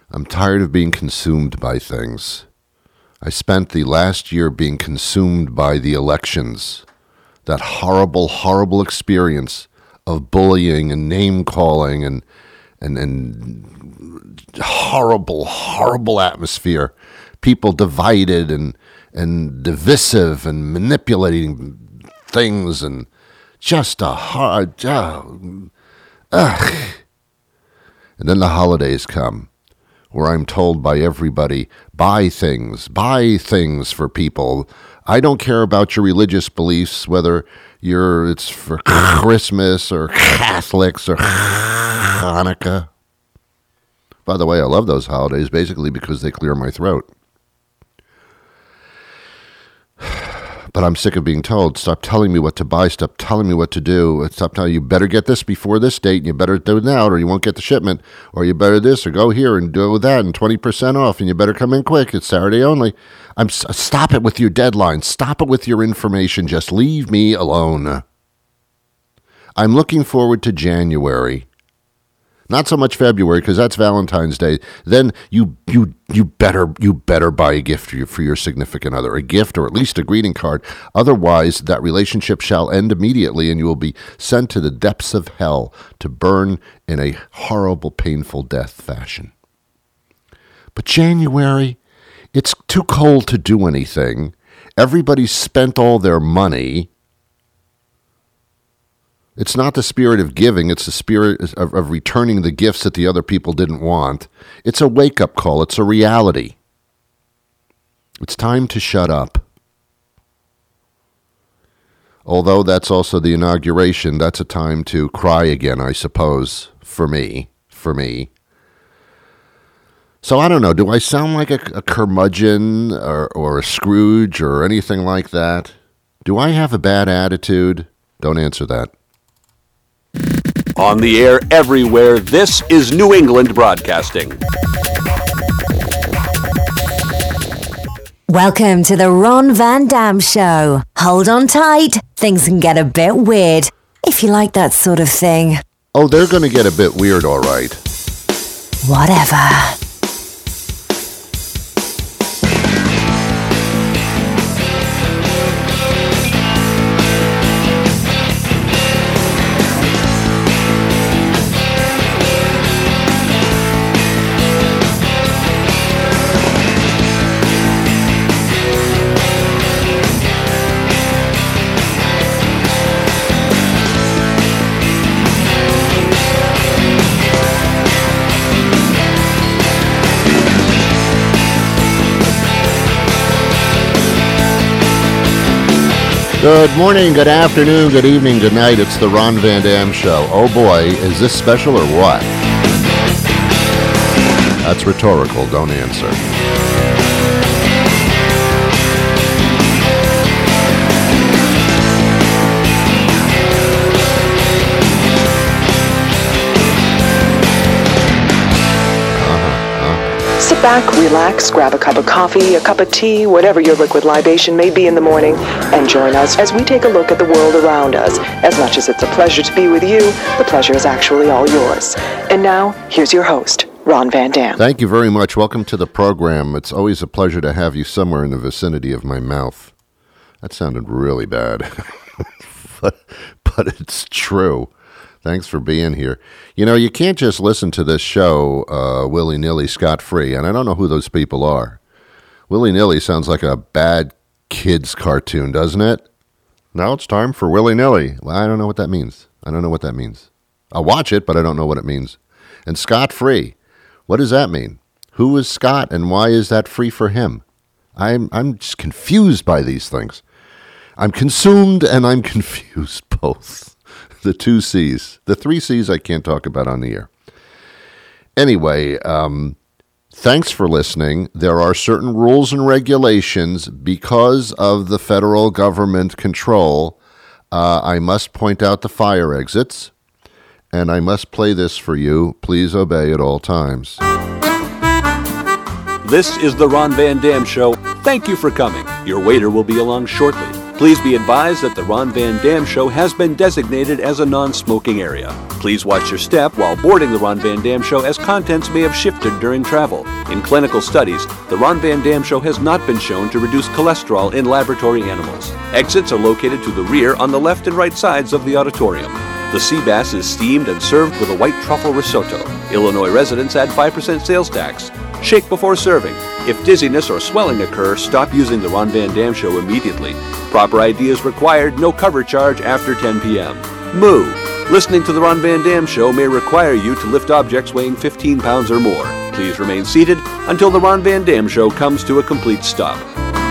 I'm tired of being consumed by things. I spent the last year being consumed by the elections. That horrible, horrible experience of bullying and name-calling and horrible, horrible atmosphere. People divided and divisive and manipulating things and just a hard... And then the holidays come, where I'm told by everybody, buy things for people. I don't care about your religious beliefs, whether it's for Christmas or Catholics or Hanukkah. By the way, I love those holidays basically because they clear my throat. But I'm sick of being told, stop telling me what to buy, stop telling me what to do, stop telling you better get this before this date, and you better do it now, or you won't get the shipment, or you better this, or go here and do that, and 20% off, and you better come in quick, it's Saturday only. Stop it with your deadlines, stop it with your information, just leave me alone. I'm looking forward to January. Not so much February, because that's Valentine's Day. Then you better buy a gift for your significant other, a gift or at least a greeting card. Otherwise, that relationship shall end immediately, and you will be sent to the depths of hell to burn in a horrible, painful death fashion. But January, it's too cold to do anything. Everybody's spent all their money. It's not the spirit of giving, it's the spirit of returning the gifts that the other people didn't want. It's a wake-up call, it's a reality. It's time to shut up. Although that's also the inauguration, that's a time to cry again, I suppose, for me. So I don't know, do I sound like a curmudgeon or a Scrooge or anything like that? Do I have a bad attitude? Don't answer that. On the air everywhere, this is New England Broadcasting. Welcome to the Ron Van Dam Show. Hold on tight. Things can get a bit weird, if you like that sort of thing. Oh, they're going to get a bit weird, all right. Whatever. Good morning, good afternoon, good evening, good night. It's the Ron Van Dam Show. Oh boy, is this special or what? That's rhetorical, don't answer. Sit back, relax, grab a cup of coffee, a cup of tea, whatever your liquid libation may be in the morning, and join us as we take a look at the world around us. As much as it's a pleasure to be with you, the pleasure is actually all yours. And now, here's your host, Ron Van Dam. Thank you very much. Welcome to the program. It's always a pleasure to have you somewhere in the vicinity of my mouth. That sounded really bad, but it's true. Thanks for being here. You know, you can't just listen to this show willy-nilly, scot-free, and I don't know who those people are. Willy-nilly sounds like a bad kid's cartoon, doesn't it? Now it's time for willy-nilly. Well, I don't know what that means. I'll watch it, but I don't know what it means. And scot-free. What does that mean? Who is Scott, and why is that free for him? I'm just confused by these things. I'm consumed, and I'm confused both. The 2 C's. The 3 C's I can't talk about on the air. Anyway, thanks for listening. There are certain rules and regulations because of the federal government control. I must point out the fire exits, and I must play this for you. Please obey at all times. This is the Ron Van Dam Show. Thank you for coming. Your waiter will be along shortly. Please be advised that the Ron Van Dam Show has been designated as a non-smoking area. Please watch your step while boarding the Ron Van Dam Show, as contents may have shifted during travel. In clinical studies, the Ron Van Dam Show has not been shown to reduce cholesterol in laboratory animals. Exits are located to the rear on the left and right sides of the auditorium. The sea bass is steamed and served with a white truffle risotto. Illinois residents add 5% sales tax. Shake before serving. If dizziness or swelling occur, stop using the Ron Van Dam Show immediately. Proper ID is required, no cover charge after 10 p.m. Moo. Listening to the Ron Van Dam Show may require you to lift objects weighing 15 pounds or more. Please remain seated until the Ron Van Dam Show comes to a complete stop.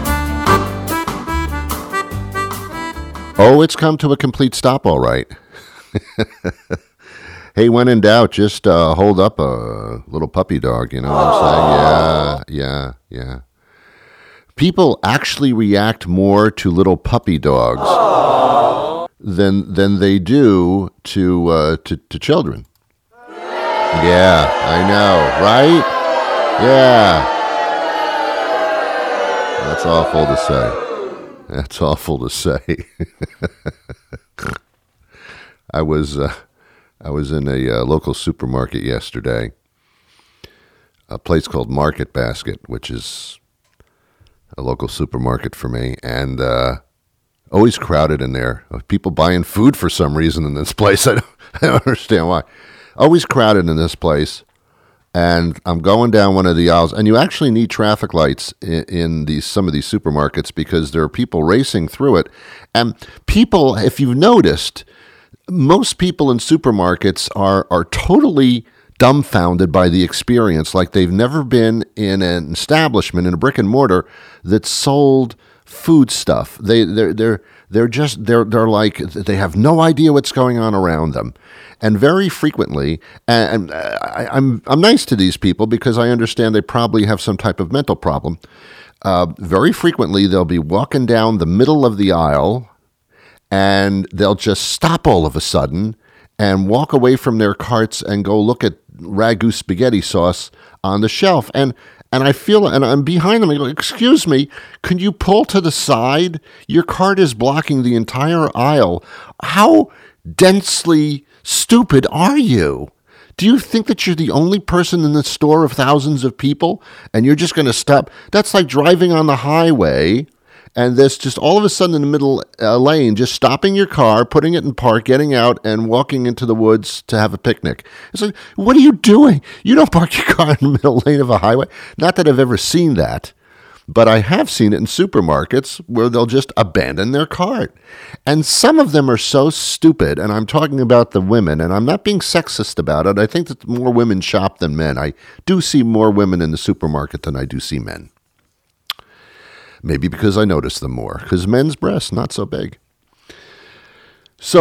Oh, it's come to a complete stop, all right. Hey, when in doubt, just hold up a little puppy dog, you know what I'm saying? Yeah. People actually react more to little puppy dogs than they do to children. Yeah, I know, right? Yeah. That's awful to say. I was in a local supermarket yesterday, a place called Market Basket, which is a local supermarket for me, and always crowded in there. People buying food for some reason in this place. I don't understand why. Always crowded in this place, and I'm going down one of the aisles, and you actually need traffic lights in some of these supermarkets because there are people racing through it, and people, if you've noticed, most people in supermarkets are totally dumbfounded by the experience, like they've never been in an establishment, in a brick and mortar that sold food stuff. They're like, they have no idea what's going on around them. And very frequently, and I'm nice to these people because I understand they probably have some type of mental problem. Very frequently, they'll be walking down the middle of the aisle, and they'll just stop all of a sudden and walk away from their carts and go look at ragu spaghetti sauce on the shelf. And I feel, and I'm behind them, I go, excuse me, can you pull to the side? Your cart is blocking the entire aisle. How densely stupid are you? Do you think that you're the only person in the store of thousands of people and you're just going to stop? That's like driving on the highway and there's just all of a sudden in the middle lane, just stopping your car, putting it in park, getting out, and walking into the woods to have a picnic. It's like, what are you doing? You don't park your car in the middle lane of a highway. Not that I've ever seen that, but I have seen it in supermarkets where they'll just abandon their cart. And some of them are so stupid, and I'm talking about the women, and I'm not being sexist about it. I think that more women shop than men. I do see more women in the supermarket than I do see men. Maybe because I notice them more, because men's breasts not so big. So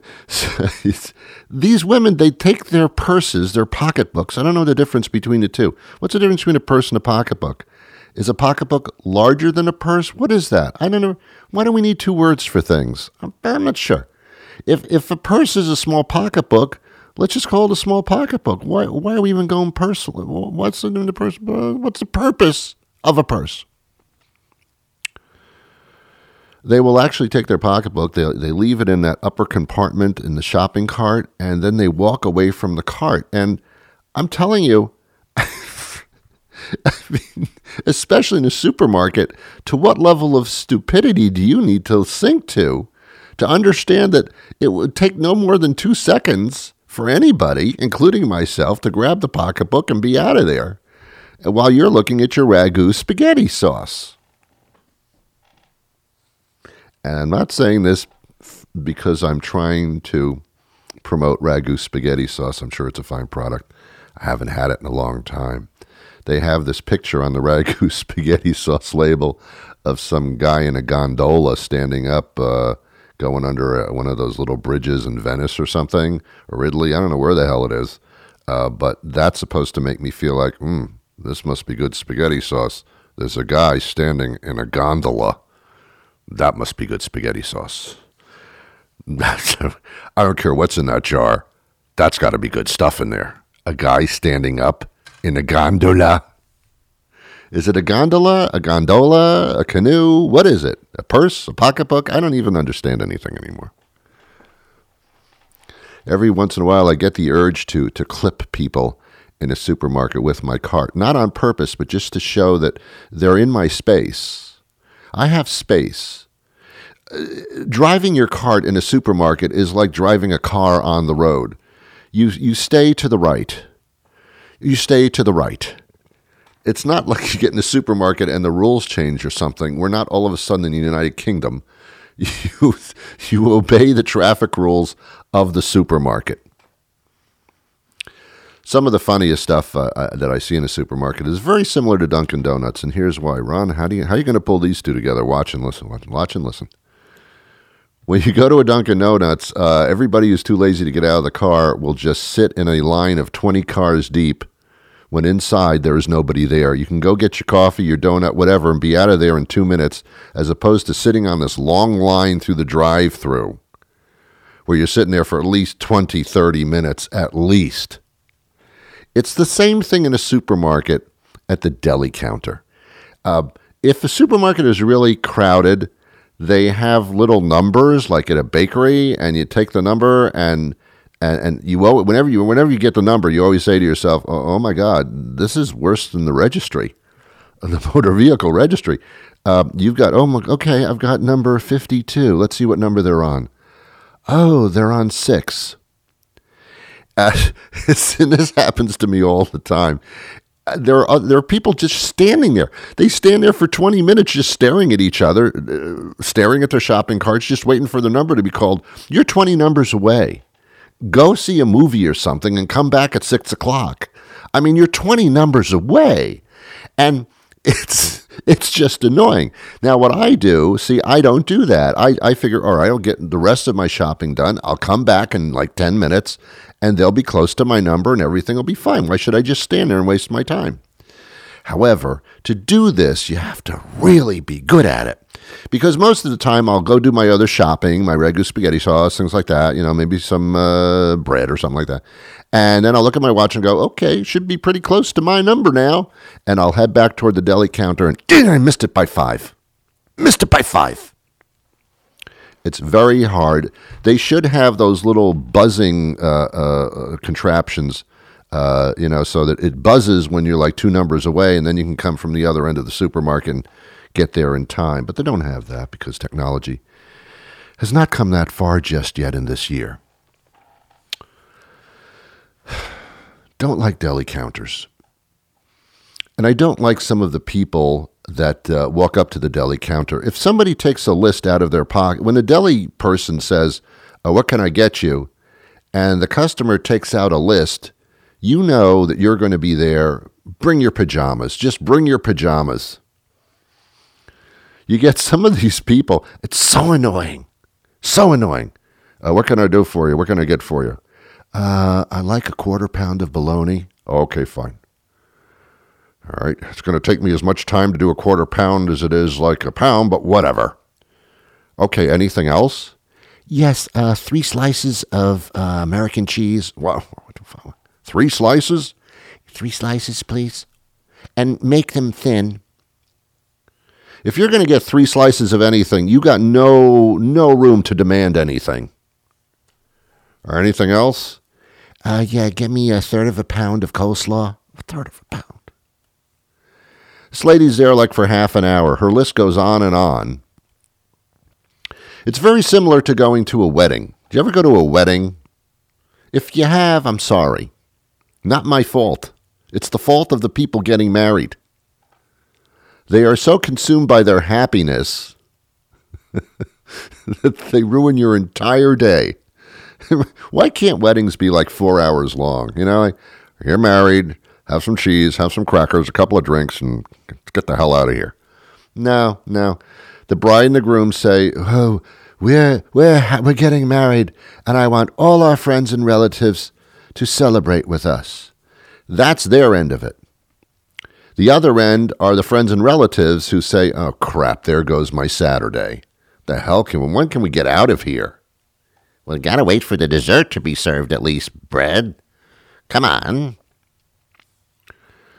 these women, they take their purses, their pocketbooks. I don't know the difference between the two. What's the difference between a purse and a pocketbook? Is a pocketbook larger than a purse? What is that? I don't know. Why do we need two words for things? I'm not sure. If a purse is a small pocketbook, let's just call it a small pocketbook. Why are we even going personal? What's the purse? What's the purpose of a purse? They will actually take their pocketbook, they leave it in that upper compartment in the shopping cart, and then they walk away from the cart. And I'm telling you, I mean, especially in a supermarket, to what level of stupidity do you need to sink to understand that it would take no more than 2 seconds for anybody, including myself, to grab the pocketbook and be out of there while you're looking at your ragu spaghetti sauce. And I'm not saying this because I'm trying to promote ragu spaghetti sauce. I'm sure it's a fine product. I haven't had it in a long time. They have this picture on the ragu spaghetti sauce label of some guy in a gondola standing up, going under one of those little bridges in Venice or something, or Italy. I don't know where the hell it is. But that's supposed to make me feel like, this must be good spaghetti sauce. There's a guy standing in a gondola. That must be good spaghetti sauce. I don't care what's in that jar. That's got to be good stuff in there. A guy standing up in a gondola. Is it a gondola, a canoe? What is it? A purse, a pocketbook? I don't even understand anything anymore. Every once in a while, I get the urge to clip people in a supermarket with my cart. Not on purpose, but just to show that they're in my space. I have space. Driving your cart in a supermarket is like driving a car on the road. You stay to the right. You stay to the right. It's not like you get in a supermarket and the rules change or something. We're not all of a sudden in the United Kingdom. You obey the traffic rules of the supermarket. Some of the funniest stuff that I see in a supermarket is very similar to Dunkin' Donuts, and here's why. Ron, how are you going to pull these two together? Watch and listen. Watch and listen. When you go to a Dunkin' Donuts, everybody who's too lazy to get out of the car will just sit in a line of 20 cars deep when inside there is nobody there. You can go get your coffee, your donut, whatever, and be out of there in 2 minutes, as opposed to sitting on this long line through the drive-thru where you're sitting there for at least 20, 30 minutes at least. It's the same thing in a supermarket at the deli counter. If a supermarket is really crowded, they have little numbers like at a bakery, and you take the number and you whenever you get the number, you always say to yourself, "Oh my God, this is worse than the registry, the motor vehicle registry." You've got okay, I've got number 52. Let's see what number they're on. Oh, they're on 6. And this happens to me all the time. There are people just standing there. They stand there for 20 minutes just staring at each other, staring at their shopping carts, just waiting for the number to be called. You're 20 numbers away. Go see a movie or something and come back at 6 o'clock. I mean, you're 20 numbers away. And it's just annoying. Now, what I do, I don't do that. I figure, all right, I'll get the rest of my shopping done. I'll come back in like 10 minutes, and they'll be close to my number, and everything will be fine. Why should I just stand there and waste my time? However, to do this, you have to really be good at it. Because most of the time, I'll go do my other shopping, my regular spaghetti sauce, things like that, maybe some bread or something like that. And then I'll look at my watch and go, okay, should be pretty close to my number now. And I'll head back toward the deli counter, and I missed it by 5. Missed it by 5. It's very hard. They should have those little buzzing contraptions, so that it buzzes when you're like 2 numbers away, and then you can come from the other end of the supermarket and get there in time. But they don't have that because technology has not come that far just yet in this year. Don't like deli counters. And I don't like some of the people that walk up to the deli counter. If somebody takes a list out of their pocket, when the deli person says, what can I get you? And the customer takes out a list, you know that you're going to be there. Bring your pajamas. Just bring your pajamas. You get some of these people, it's so annoying. So annoying. What can I do for you? What can I get for you? I like a 1/4 pound of bologna. Okay, fine. All right. It's going to take me as much time to do a 1/4 pound as it is like a pound, but whatever. Okay, anything else? Yes, 3 slices of American cheese. Wow. 3 slices? 3 slices, please. And make them thin. If you're going to get 3 slices of anything, you got no room to demand anything. Or anything else? Yeah, get me 1/3 pound of coleslaw. 1/3 pound. This lady's there like for half an hour. Her list goes on and on. It's very similar to going to a wedding. Do you ever go to a wedding? If you have, I'm sorry. Not my fault. It's the fault of the people getting married. They are so consumed by their happiness that they ruin your entire day. Why can't weddings be like 4 hours long? You're married, have some cheese, have some crackers, a couple of drinks, and get the hell out of here. No. The bride and the groom say, oh, we're getting married, and I want all our friends and relatives to celebrate with us. That's their end of it. The other end are the friends and relatives who say, oh, crap, there goes my Saturday. The hell when can we get out of here? Well, got to wait for the dessert to be served at least, bread. Come on.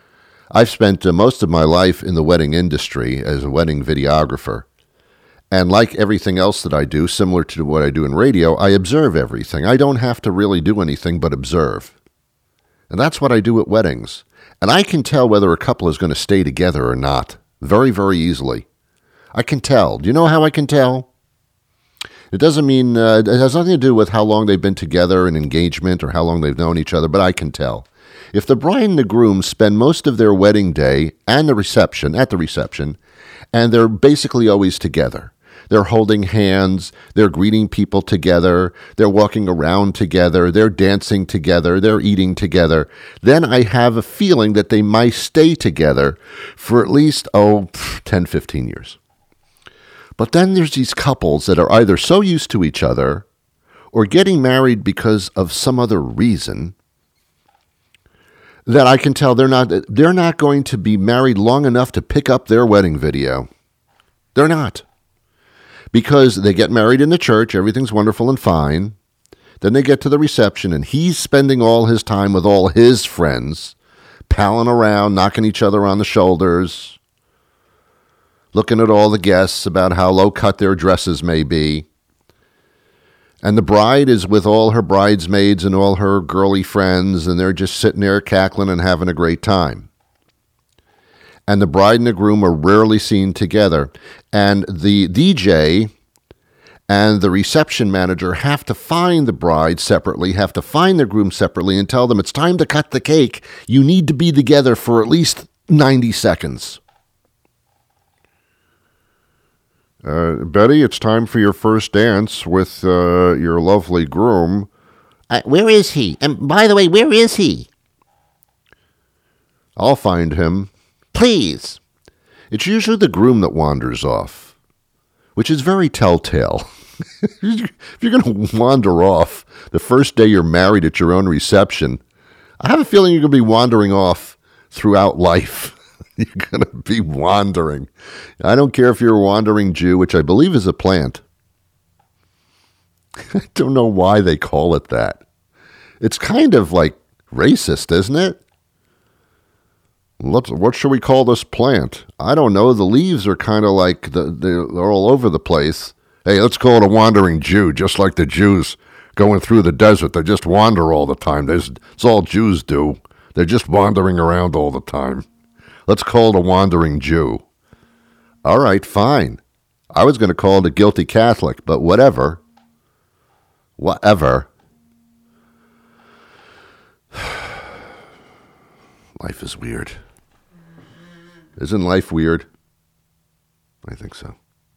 I've spent most of my life in the wedding industry as a wedding videographer. And like everything else that I do, similar to what I do in radio, I observe everything. I don't have to really do anything but observe. And that's what I do at weddings. And I can tell whether a couple is going to stay together or not very, very easily. I can tell. Do you know how I can tell? It doesn't mean, it has nothing to do with how long they've been together in engagement or how long they've known each other, but I can tell. If the bride and the groom spend most of their wedding day and the reception, and they're basically always together. They're holding hands, they're greeting people together, they're walking around together, they're dancing together, they're eating together, then I have a feeling that they might stay together for at least, 10, 15 years. But then there's these couples that are either so used to each other or getting married because of some other reason that I can tell they're not going to be married long enough to pick up their wedding video. They're not. Because they get married in the church, everything's wonderful and fine. Then they get to the reception, and he's spending all his time with all his friends, palling around, knocking each other on the shoulders, looking at all the guests about how low-cut their dresses may be. And the bride is with all her bridesmaids and all her girly friends, and they're just sitting there cackling and having a great time. And the bride and the groom are rarely seen together. And the DJ and the reception manager have to find the bride separately, have to find the groom separately, and tell them it's time to cut the cake. You need to be together for at least 90 seconds. Betty, it's time for your first dance with your lovely groom. Where is he? And by the way, where is he? I'll find him. Please. It's usually the groom that wanders off, which is very telltale. If you're going to wander off the first day you're married at your own reception, I have a feeling you're going to be wandering off throughout life. You're going to be wandering. I don't care if you're a wandering Jew, which I believe is a plant. I don't know why they call it that. It's kind of like racist, isn't it? What should we call this plant? I don't know. The leaves are kind of like, they're all over the place. Hey, let's call it a wandering Jew, just like the Jews going through the desert. They just wander all the time. It's all Jews do. They're just wandering around all the time. Let's call it a wandering Jew. All right, fine. I was going to call it a guilty Catholic, but whatever. Whatever. Life is weird. Isn't life weird? I think so.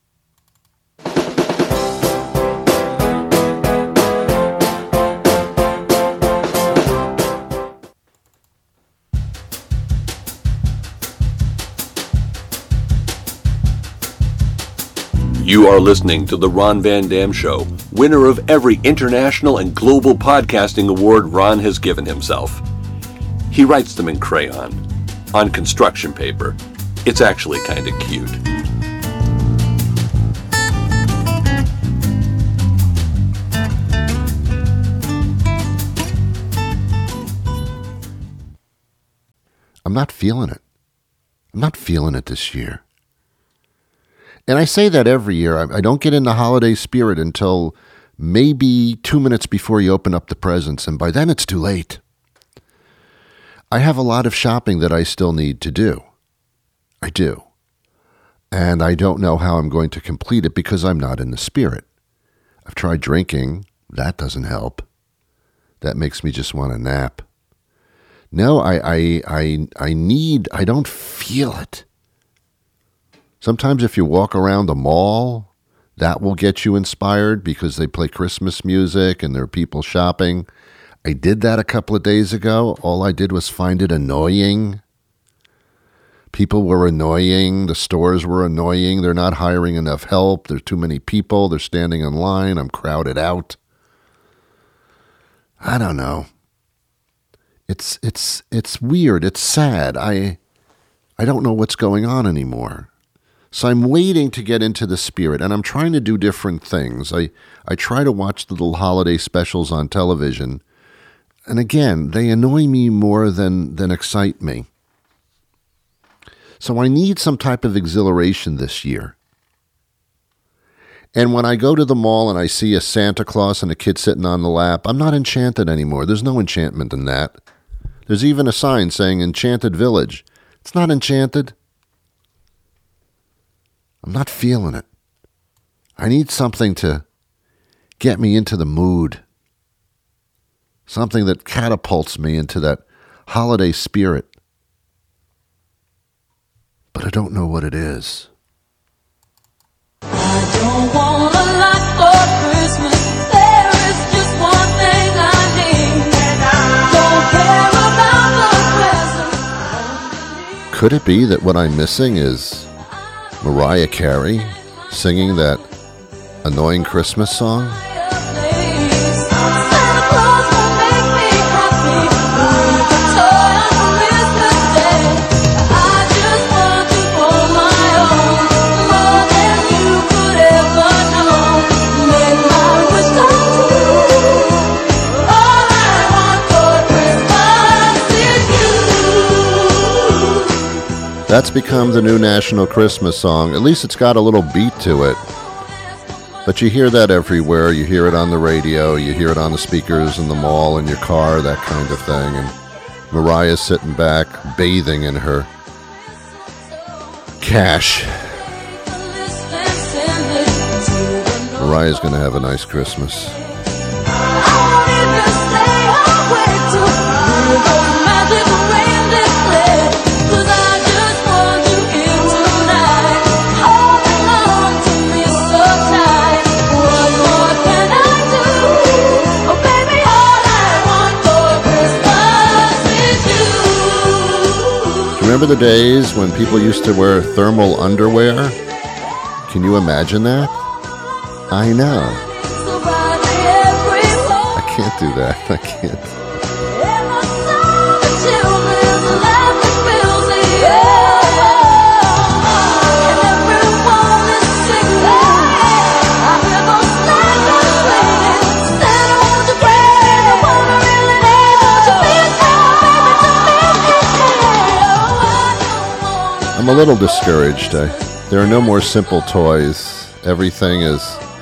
You are listening to The Ron Van Dam Show, winner of every international and global podcasting award Ron has given himself. He writes them in crayon, on construction paper. It's actually kind of cute. I'm not feeling it. I'm not feeling it this year. And I say that every year. I don't get in the holiday spirit until maybe 2 minutes before you open up the presents, and by then it's too late. I have a lot of shopping that I still need to do. I do. And I don't know how I'm going to complete it because I'm not in the spirit. I've tried drinking. That doesn't help. That makes me just want to nap. No, I don't feel it. Sometimes if you walk around the mall, that will get you inspired because they play Christmas music and there are people shopping. I did that a couple of days ago. All I did was find it annoying. People were annoying. The stores were annoying. They're not hiring enough help. There's too many people. They're standing in line. I'm crowded out. I don't know. It's weird. It's sad. I don't know what's going on anymore. So I'm waiting to get into the spirit, and I'm trying to do different things. I try to watch the little holiday specials on television, and again, they annoy me more than excite me. So I need some type of exhilaration this year. And when I go to the mall and I see a Santa Claus and a kid sitting on the lap, I'm not enchanted anymore. There's no enchantment in that. There's even a sign saying Enchanted Village. It's not enchanted. I'm not feeling it. I need something to get me into the mood. Something that catapults me into that holiday spirit. But I don't know what it is. I don't want a lot for Christmas. There is just one thing I need. Don't care about the present. Could it be that what I'm missing is Mariah Carey singing that annoying Christmas song? Santa Claus will make me happy with a toy on Christmas Day. I just want you for my own, more than you could ever know. Make my wish come true. All I want for Christmas is you. That's become the new national Christmas song. At least it's got a little beat to it. But you hear that everywhere. You hear it on the radio. You hear it on the speakers in the mall, in your car, that kind of thing. And Mariah's sitting back, bathing in her cash. Mariah's going to have a nice Christmas. Remember the days when people used to wear thermal underwear? Can you imagine that? I know. I can't do that. I can't. I'm a little discouraged. There are no more simple toys. Everything is,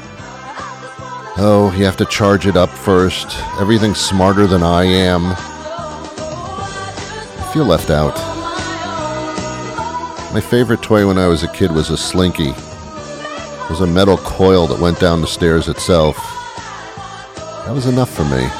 oh, you have to charge it up first. Everything's smarter than I am. I feel left out. My favorite toy when I was a kid was a Slinky. It was a metal coil that went down the stairs itself. That was enough for me.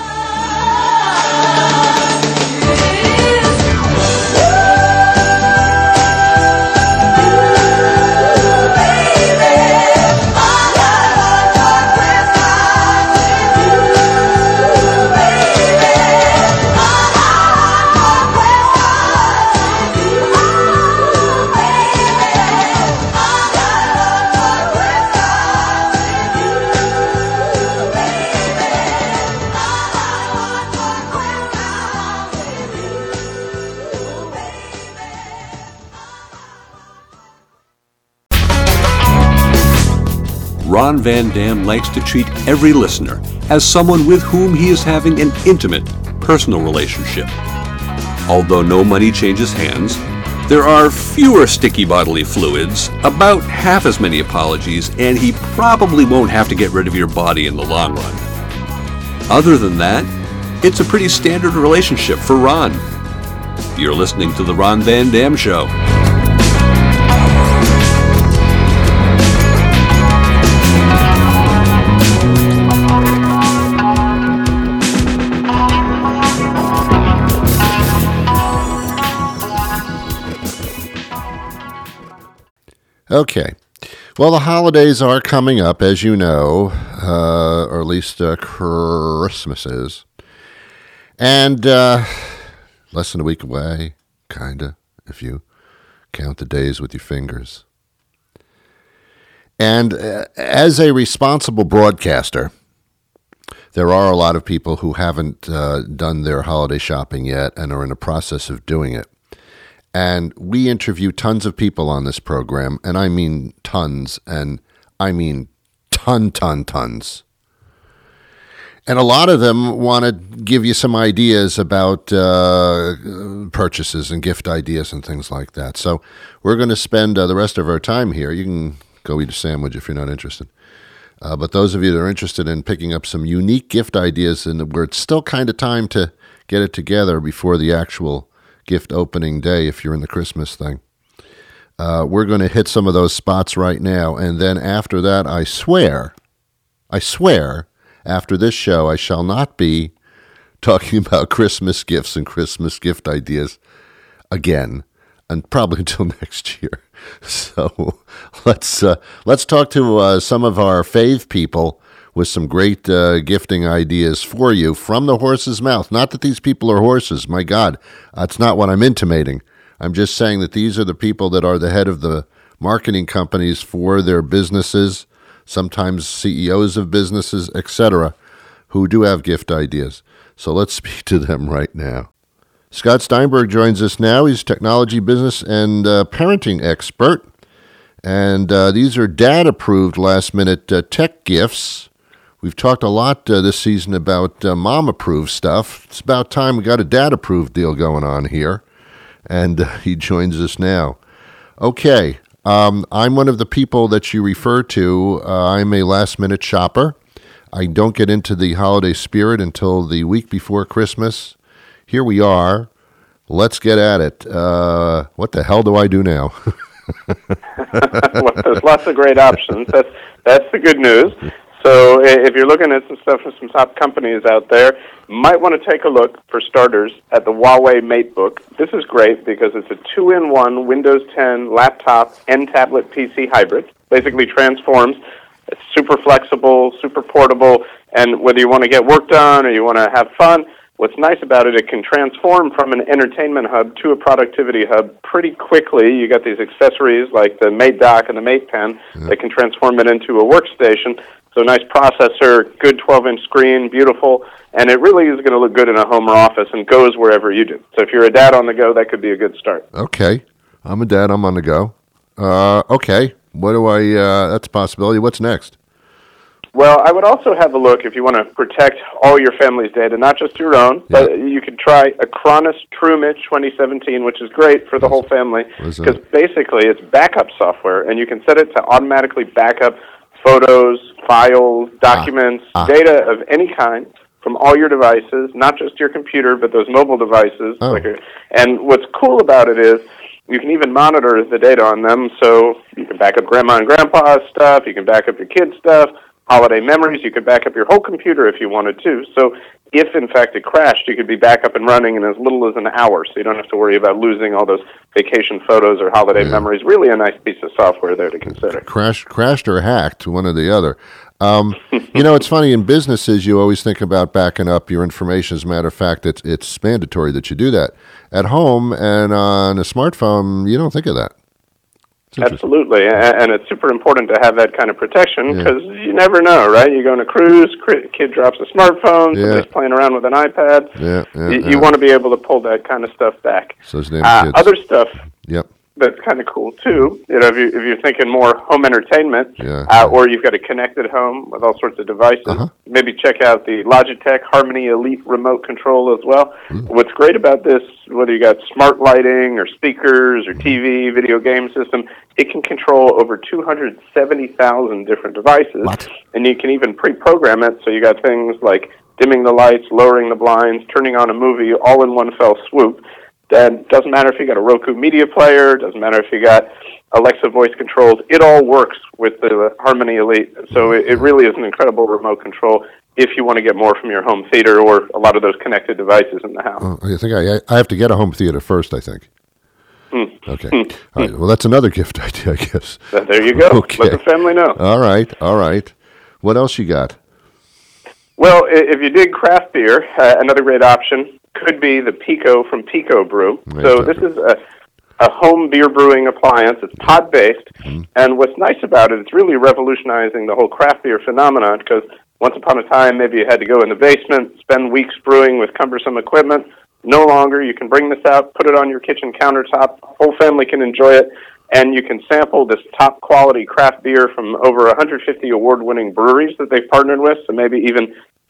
Ron Van Dam likes to treat every listener as someone with whom he is having an intimate, personal relationship. Although no money changes hands, there are fewer sticky bodily fluids, about half as many apologies, and he probably won't have to get rid of your body in the long run. Other than that, it's a pretty standard relationship for Ron. You're listening to The Ron Van Dam Show. Okay. Well, the holidays are coming up, as you know, or at least Christmas is. And less than a week away, kind of, if you count the days with your fingers. And as a responsible broadcaster, there are a lot of people who haven't done their holiday shopping yet and are in the process of doing it. And we interview tons of people on this program, and I mean tons, and I mean tons. And a lot of them want to give you some ideas about purchases and gift ideas and things like that. So we're going to spend the rest of our time here. You can go eat a sandwich if you're not interested. But those of you that are interested in picking up some unique gift ideas and where it's still kind of time to get it together before the actual gift opening day, if you're in the Christmas thing, we're going to hit some of those spots right now. And then after that, I swear, after this show, I shall not be talking about Christmas gifts and Christmas gift ideas again, and probably until next year. So let's talk to some of our fave people with some great gifting ideas for you from the horse's mouth. Not that these people are horses. My God, that's not what I'm intimating. I'm just saying that these are the people that are the head of the marketing companies for their businesses, sometimes CEOs of businesses, etc., who do have gift ideas. So let's speak to them right now. Scott Steinberg joins us now. He's technology, business, and parenting expert. And these are dad-approved last-minute tech gifts. We've talked a lot this season about mom-approved stuff. It's about time we got a dad-approved deal going on here. And he joins us now. Okay, I'm one of the people that you refer to. I'm a last-minute shopper. I don't get into the holiday spirit until the week before Christmas. Here we are. Let's get at it. What the hell do I do now? Well, there's lots of great options. That's the good news. So if you're looking at some stuff from some top companies out there, you might want to take a look, for starters, at the Huawei MateBook. This is great because it's a 2-in-1 Windows 10 laptop and tablet PC hybrid. Basically transforms. It's super flexible, super portable, and whether you want to get work done or you want to have fun, what's nice about it, it can transform from an entertainment hub to a productivity hub pretty quickly. You got these accessories like the Mate Dock and the Mate Pen that can transform it into a workstation. So nice processor, good 12-inch screen, beautiful, and it really is going to look good in a home or office and goes wherever you do. So if you're a dad on the go, that could be a good start. Okay. I'm a dad. I'm on the go. Okay. What do I, that's a possibility. What's next? Well, I would also have a look if you want to protect all your family's data, not just your own, but you could try Acronis TrueImage 2017, which is great for the whole family because basically it's backup software, and you can set it to automatically back up photos, files, documents, data of any kind from all your devices, not just your computer, but those mobile devices. And what's cool about it is you can even monitor the data on them, so you can back up grandma and grandpa's stuff, you can back up your kids' stuff, holiday memories, you could back up your whole computer if you wanted to. So if, in fact, it crashed, you could be back up and running in as little as an hour, so you don't have to worry about losing all those vacation photos or holiday memories. Really a nice piece of software there to consider. Crashed or hacked, one or the other. It's funny, in businesses, you always think about backing up your information. As a matter of fact, it's mandatory that you do that. At home and on a smartphone, you don't think of that. Absolutely, and it's super important to have that kind of protection because you never know, right? You go on a cruise, kid drops a smartphone, somebody's playing around with an iPad. You want to be able to pull that kind of stuff back. So kids. Other stuff that's kind of cool too. If you're thinking more home entertainment, or you've got a connected home with all sorts of devices, maybe check out the Logitech Harmony Elite remote control as well. What's great about this, whether you got smart lighting or speakers or TV, video game system, it can control over 270,000 different devices, and you can even pre-program it. So you got things like dimming the lights, lowering the blinds, turning on a movie, all in one fell swoop. That doesn't matter if you got a Roku media player, doesn't matter if you got Alexa voice controls. It all works with the Harmony Elite. So it really is an incredible remote control if you want to get more from your home theater or a lot of those connected devices in the house. I think I have to get a home theater first, I think. Okay. All right. Well, that's another gift idea, I guess. There you go. Okay. Let the family know. All right. What else you got? Well, if you dig craft beer, another great option could be the Pico from Pico Brew. So this is a home beer brewing appliance. It's pod-based, and what's nice about it, it's really revolutionizing the whole craft beer phenomenon because once upon a time, maybe you had to go in the basement, spend weeks brewing with cumbersome equipment. No longer. You can bring this out, put it on your kitchen countertop. Whole family can enjoy it, and you can sample this top-quality craft beer from over 150 award-winning breweries that they've partnered with, so maybe even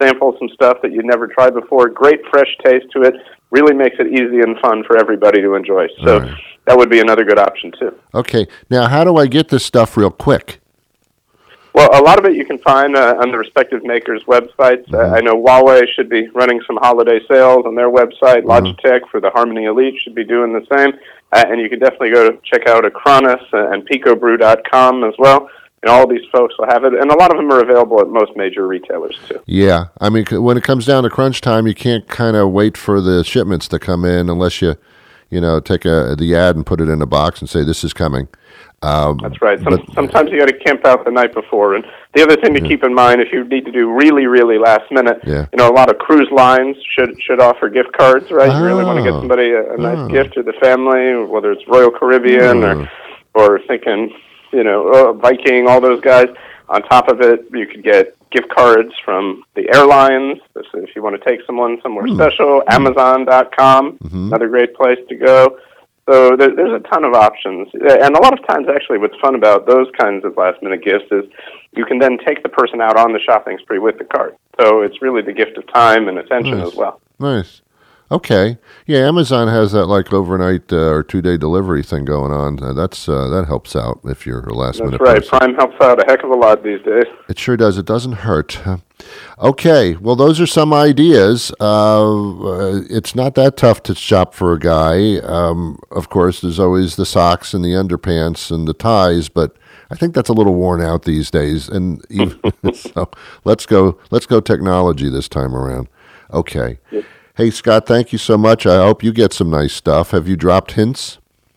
sample some stuff that you'd never tried before. Great fresh taste to it. Really makes it easy and fun for everybody to enjoy. So Right. that would be another good option, too. Okay. Now, how do I get this stuff real quick? Well, a lot of it you can find on the respective makers' websites. I know Huawei should be running some holiday sales on their website. Logitech for the Harmony Elite should be doing the same. And you can definitely go check out Acronis and PicoBrew.com as well. And all these folks will have it. And a lot of them are available at most major retailers, too. Yeah. I mean, when it comes down to crunch time, you can't kind of wait for the shipments to come in unless you take the ad and put it in a box and say, this is coming. That's right. Sometimes you got to camp out the night before. And the other thing to keep in mind, if you need to do really, really last minute, a lot of cruise lines should offer gift cards, right? You really want to get somebody a nice gift to the family, whether it's Royal Caribbean or thinking, Viking, all those guys. On top of it, you could get gift cards from the airlines. If you want to take someone somewhere special, Amazon.com, another great place to go. So there's a ton of options. And a lot of times, actually, what's fun about those kinds of last-minute gifts is you can then take the person out on the shopping spree with the card. So it's really the gift of time and attention as well. Nice. Okay. Yeah, Amazon has that like overnight or 2-day delivery thing going on. That helps out if you're a last-minute That's right. person. Prime helps out a heck of a lot these days. It sure does. It doesn't hurt. Okay. Well, those are some ideas. It's not that tough to shop for a guy. Of course, there's always the socks and the underpants and the ties, but I think that's a little worn out these days. And so let's go technology this time around. Okay. Yep. Hey, Scott, thank you so much. I hope you get some nice stuff. Have you dropped hints?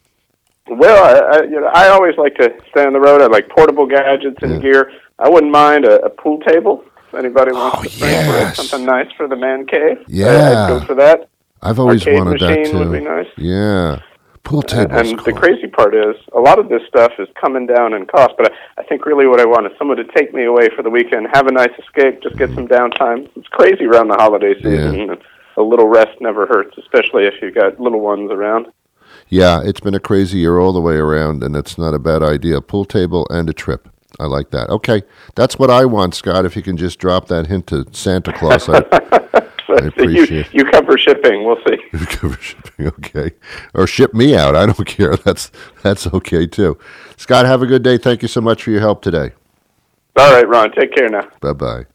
Well, I always like to stay on the road. I like portable gadgets and gear. I wouldn't mind a pool table. If anybody wants to bring for something nice for the man cave, I'd go for that. I've always Arcade wanted that machine too. would be nice. Yeah. Pool table. And the crazy part is, a lot of this stuff is coming down in cost, but I think really what I want is someone to take me away for the weekend, have a nice escape, just get some downtime. It's crazy around the holiday season. Yeah. A little rest never hurts, especially if you've got little ones around. Yeah, it's been a crazy year all the way around, and it's not a bad idea. Pool table and a trip. I like that. Okay, that's what I want, Scott. If you can just drop that hint to Santa Claus, I appreciate it. You cover shipping. We'll see. You cover shipping, okay. Or ship me out. I don't care. That's okay, too. Scott, have a good day. Thank you so much for your help today. All right, Ron. Take care now. Bye-bye.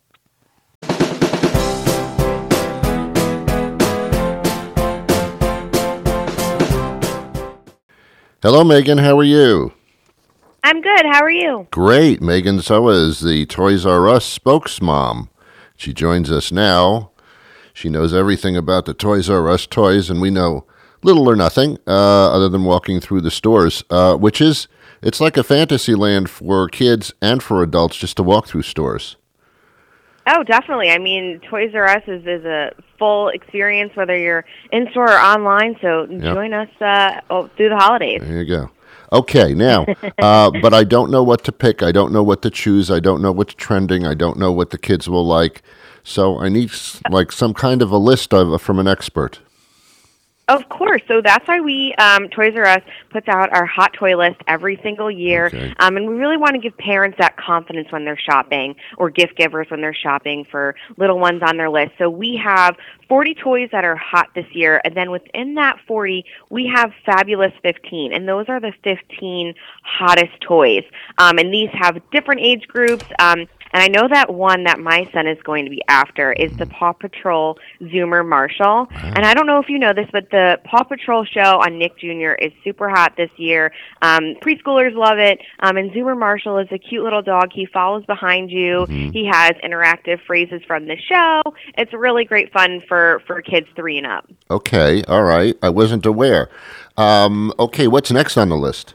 Hello, Megan. How are you? I'm good. How are you? Great. Megan Soa is the Toys R Us spokesmom. She joins us now. She knows everything about the Toys R Us toys, and we know little or nothing other than walking through the stores, it's like a fantasy land for kids and for adults just to walk through stores. Oh, definitely. I mean, Toys R Us is a full experience, whether you're in-store or online, so join us through the holidays. There you go. Okay, now, but I don't know what to pick. I don't know what to choose. I don't know what's trending. I don't know what the kids will like. So I need like some kind of a list from an expert. Of course. So that's why we, Toys R Us, puts out our hot toy list every single year. Okay. And we really want to give parents that confidence when they're shopping, or gift givers when they're shopping for little ones on their list. So we have 40 toys that are hot this year. And then within that 40, we have Fabulous 15. And those are the 15 hottest toys. And these have different age groups. And I know that one that my son is going to be after is the Paw Patrol Zoomer Marshall. And I don't know if you know this, but the Paw Patrol show on Nick Jr. is super hot this year. Preschoolers love it. And Zoomer Marshall is a cute little dog. He follows behind you. Mm-hmm. He has interactive phrases from the show. It's really great fun for kids 3 and up. Okay, all right. I wasn't aware. Okay, what's next on the list?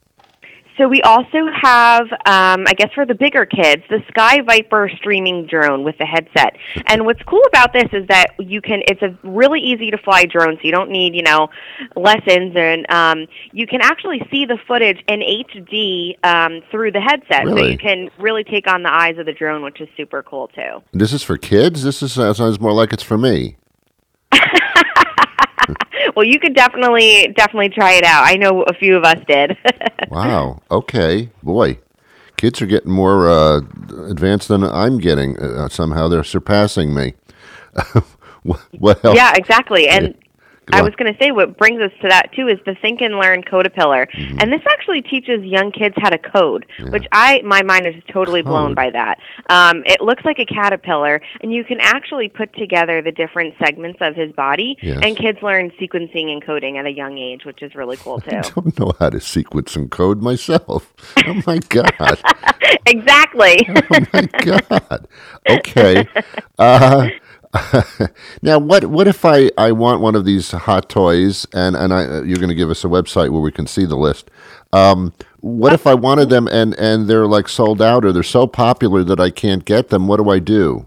So we also have, I guess for the bigger kids, the Sky Viper streaming drone with the headset. And what's cool about this is that it's a really easy to fly drone, so you don't need, lessons. And you can actually see the footage in HD through the headset. Really? So you can really take on the eyes of the drone, which is super cool too. This is for kids? This sounds more like it's for me. Well, you could definitely try it out. I know a few of us did. Wow. Okay. Boy. kids are getting more advanced than I'm getting. Somehow they're surpassing me. What else? Yeah, exactly. And Go I on. was going to say what brings us to that too is the Think and Learn Codapillar, and this actually teaches young kids how to code, which my mind is totally blown Code. by that. It looks like a caterpillar, and you can actually put together the different segments of his body, Yes. and kids learn sequencing and coding at a young age, which is really cool too. I don't know how to sequence and code myself. Oh my God. Exactly. Oh my God. Okay. Now, what if I want one of these hot toys, and you're going to give us a website where we can see the list. What if I wanted them and they're like sold out, or they're so popular that I can't get them? What do I do?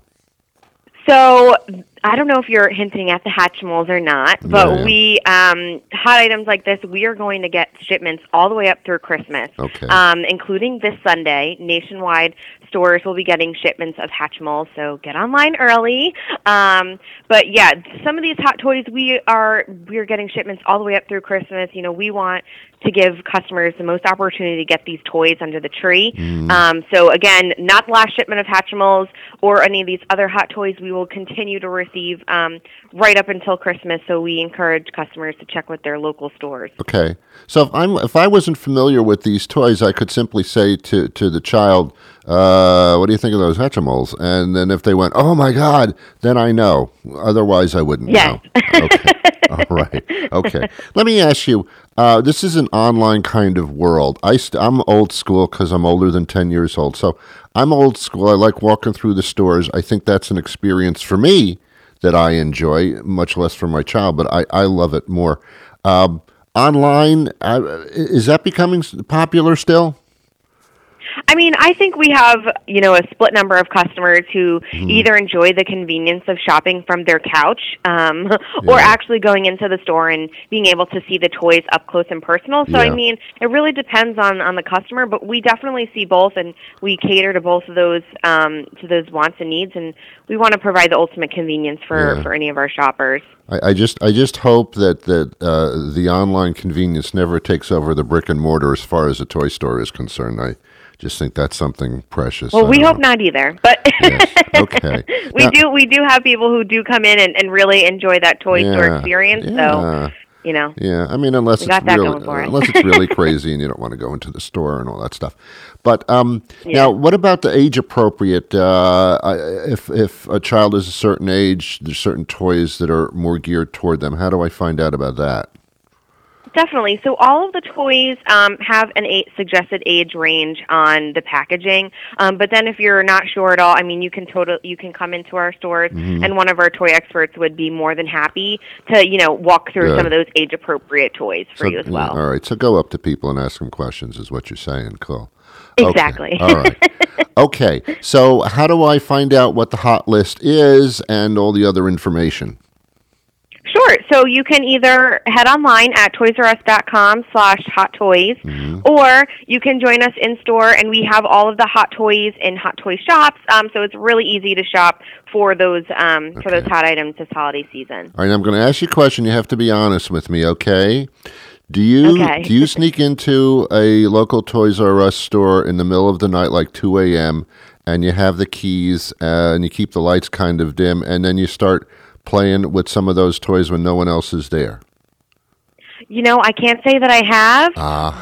So I don't know if you're hinting at the Hatchimals or not, but Yeah. we hot items like this, we are going to get shipments all the way up through Christmas, Okay. including this Sunday. Nationwide stores will be getting shipments of Hatchimals, so get online early. But yeah, some of these hot toys we are getting shipments all the way up through Christmas. You know, we want to give customers the most opportunity to get these toys under the tree. So again, not the last shipment of Hatchimals or any of these other hot toys. We will continue to receive right up until Christmas. So we encourage customers to check with their local stores. Okay. So if I wasn't familiar with these toys, I could simply say to the child, what do you think of those Hatchimals? And then if they went, oh my God, then I know. Otherwise, I wouldn't Yes. know. Okay. All right. Okay. Let me ask you, this is an online kind of world. I'm old school because I'm older than 10 years old. So I'm old school. I like walking through the stores. I think that's an experience for me that I enjoy, much less for my child, but I love it more. Online, is that becoming popular still? I mean, I think we have, you know, a split number of customers who either enjoy the convenience of shopping from their couch or actually going into the store and being able to see the toys up close and personal. So, I Yeah. mean, it really depends on the customer, but we definitely see both, and we cater to both of those wants and needs, and we want to provide the ultimate convenience for any of our shoppers. I just hope that the online convenience never takes over the brick and mortar as far as a toy store is concerned. I just think that's something precious. Well, I we don't hope know. not either, but Yes. Okay. we do have people who do come in and really enjoy that toy store experience. So, you know. Yeah, I mean, unless We it's got that really, going for us. unless it's really crazy and you don't want to go into the store and all that stuff. But now, what about the age appropriate? If a child is a certain age, there's certain toys that are more geared toward them. How do I find out about that? Definitely. So all of the toys have an suggested age range on the packaging. But then if you're not sure at all, I mean, you can come into our stores, and one of our toy experts would be more than happy to, you know, walk through some of those age-appropriate toys for you as well. All right, so go up to people and ask them questions is what you're saying. Cool. Exactly. Okay. All right. Okay, so how do I find out what the hot list is and all the other information? Sure. So you can either head online at toysrus.com/hot toys, or you can join us in store, and we have all of the hot toys in Hot Toy shops. So it's really easy to shop for those hot items this holiday season. All right, I'm going to ask you a question. You have to be honest with me, okay? Do you sneak into a local Toys R Us store in the middle of the night, like 2 a.m., and you have the keys, and you keep the lights kind of dim, and then you start playing with some of those toys when no one else is there? You know, I can't say that I have,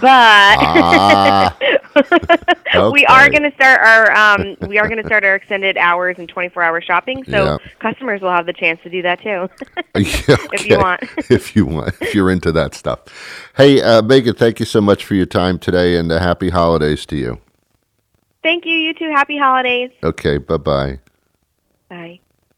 but we are going to start our extended hours and 24-hour shopping. So customers will have the chance to do that too, if you want. If you're into that stuff. Hey, Megan, thank you so much for your time today, and happy holidays to you. Thank you. You too. Happy holidays. Okay. Bye-bye. Bye.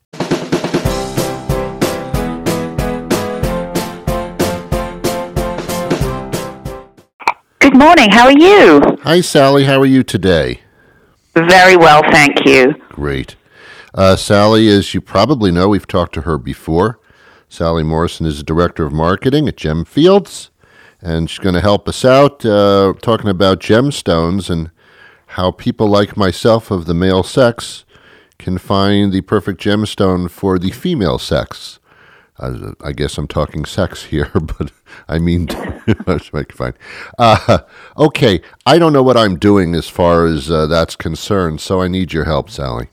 Good morning. How are you? Hi, Sally. How are you today? Very well, thank you. Great. Sally, as you probably know, we've talked to her before. Sally Morrison is the Director of Marketing at Gemfields, and she's going to help us out talking about gemstones and how people like myself of the male sex can find the perfect gemstone for the female sex. I guess I'm talking sex here, but I mean, fine. Okay, I don't know what I'm doing as far as that's concerned, so I need your help, Sally.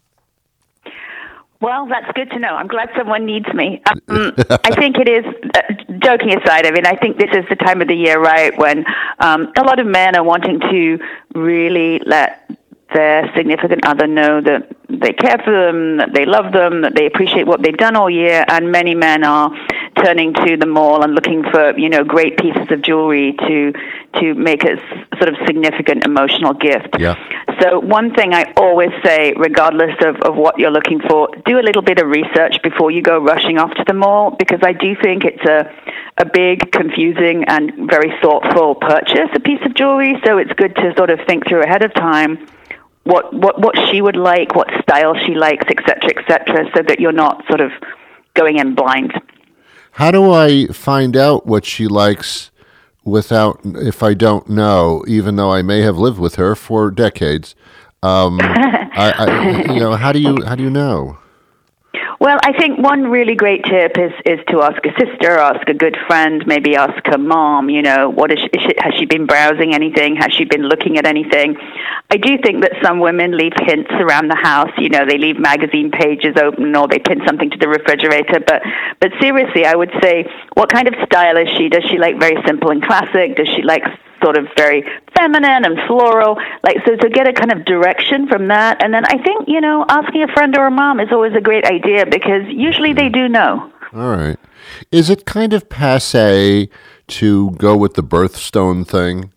Well, that's good to know. I'm glad someone needs me. I think it is, joking aside, I mean, I think this is the time of the year, right, when a lot of men are wanting to really let their significant other know that they care for them, that they love them, that they appreciate what they've done all year, and many men are turning to the mall and looking for, great pieces of jewelry to make a sort of significant emotional gift. Yeah. So one thing I always say, regardless of what you're looking for, do a little bit of research before you go rushing off to the mall, because I do think it's a big, confusing, and very thoughtful purchase, a piece of jewelry, so it's good to sort of think through ahead of time what she would like, what style she likes, et cetera, so that you're not sort of going in blind. How do I find out what she likes if I don't know, even though I may have lived with her for decades? How do you know? Well, I think one really great tip is to ask a sister, ask a good friend, maybe ask her mom, what is she, has she been browsing anything? Has she been looking at anything? I do think that some women leave hints around the house, they leave magazine pages open or they pin something to the refrigerator. But seriously, I would say, what kind of style is she? Does she like very simple and classic? Does she like sort of very feminine and floral, so to get a kind of direction from that. And then I think, asking a friend or a mom is always a great idea because usually they do know. All right. Is it kind of passé to go with the birthstone thing?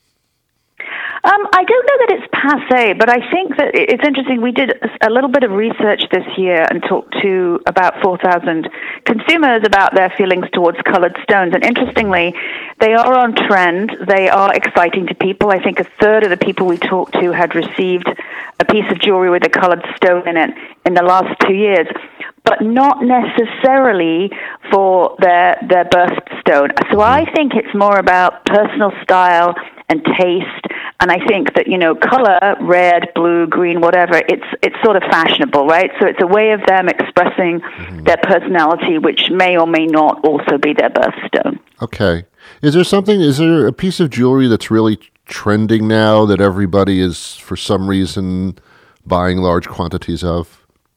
I don't know that it's passé, but I think that it's interesting. We did a little bit of research this year and talked to about 4,000 consumers about their feelings towards colored stones. And interestingly, they are on trend. They are exciting to people. I think a third of the people we talked to had received a piece of jewelry with a colored stone in it in the last 2 years, but not necessarily for their birthstone. So I think it's more about personal style and taste, and I think that, color, red, blue, green, whatever, it's sort of fashionable, right? So it's a way of them expressing their personality, which may or may not also be their birthstone. Okay. Is there a piece of jewelry that's really trending now that everybody is, for some reason, buying large quantities of?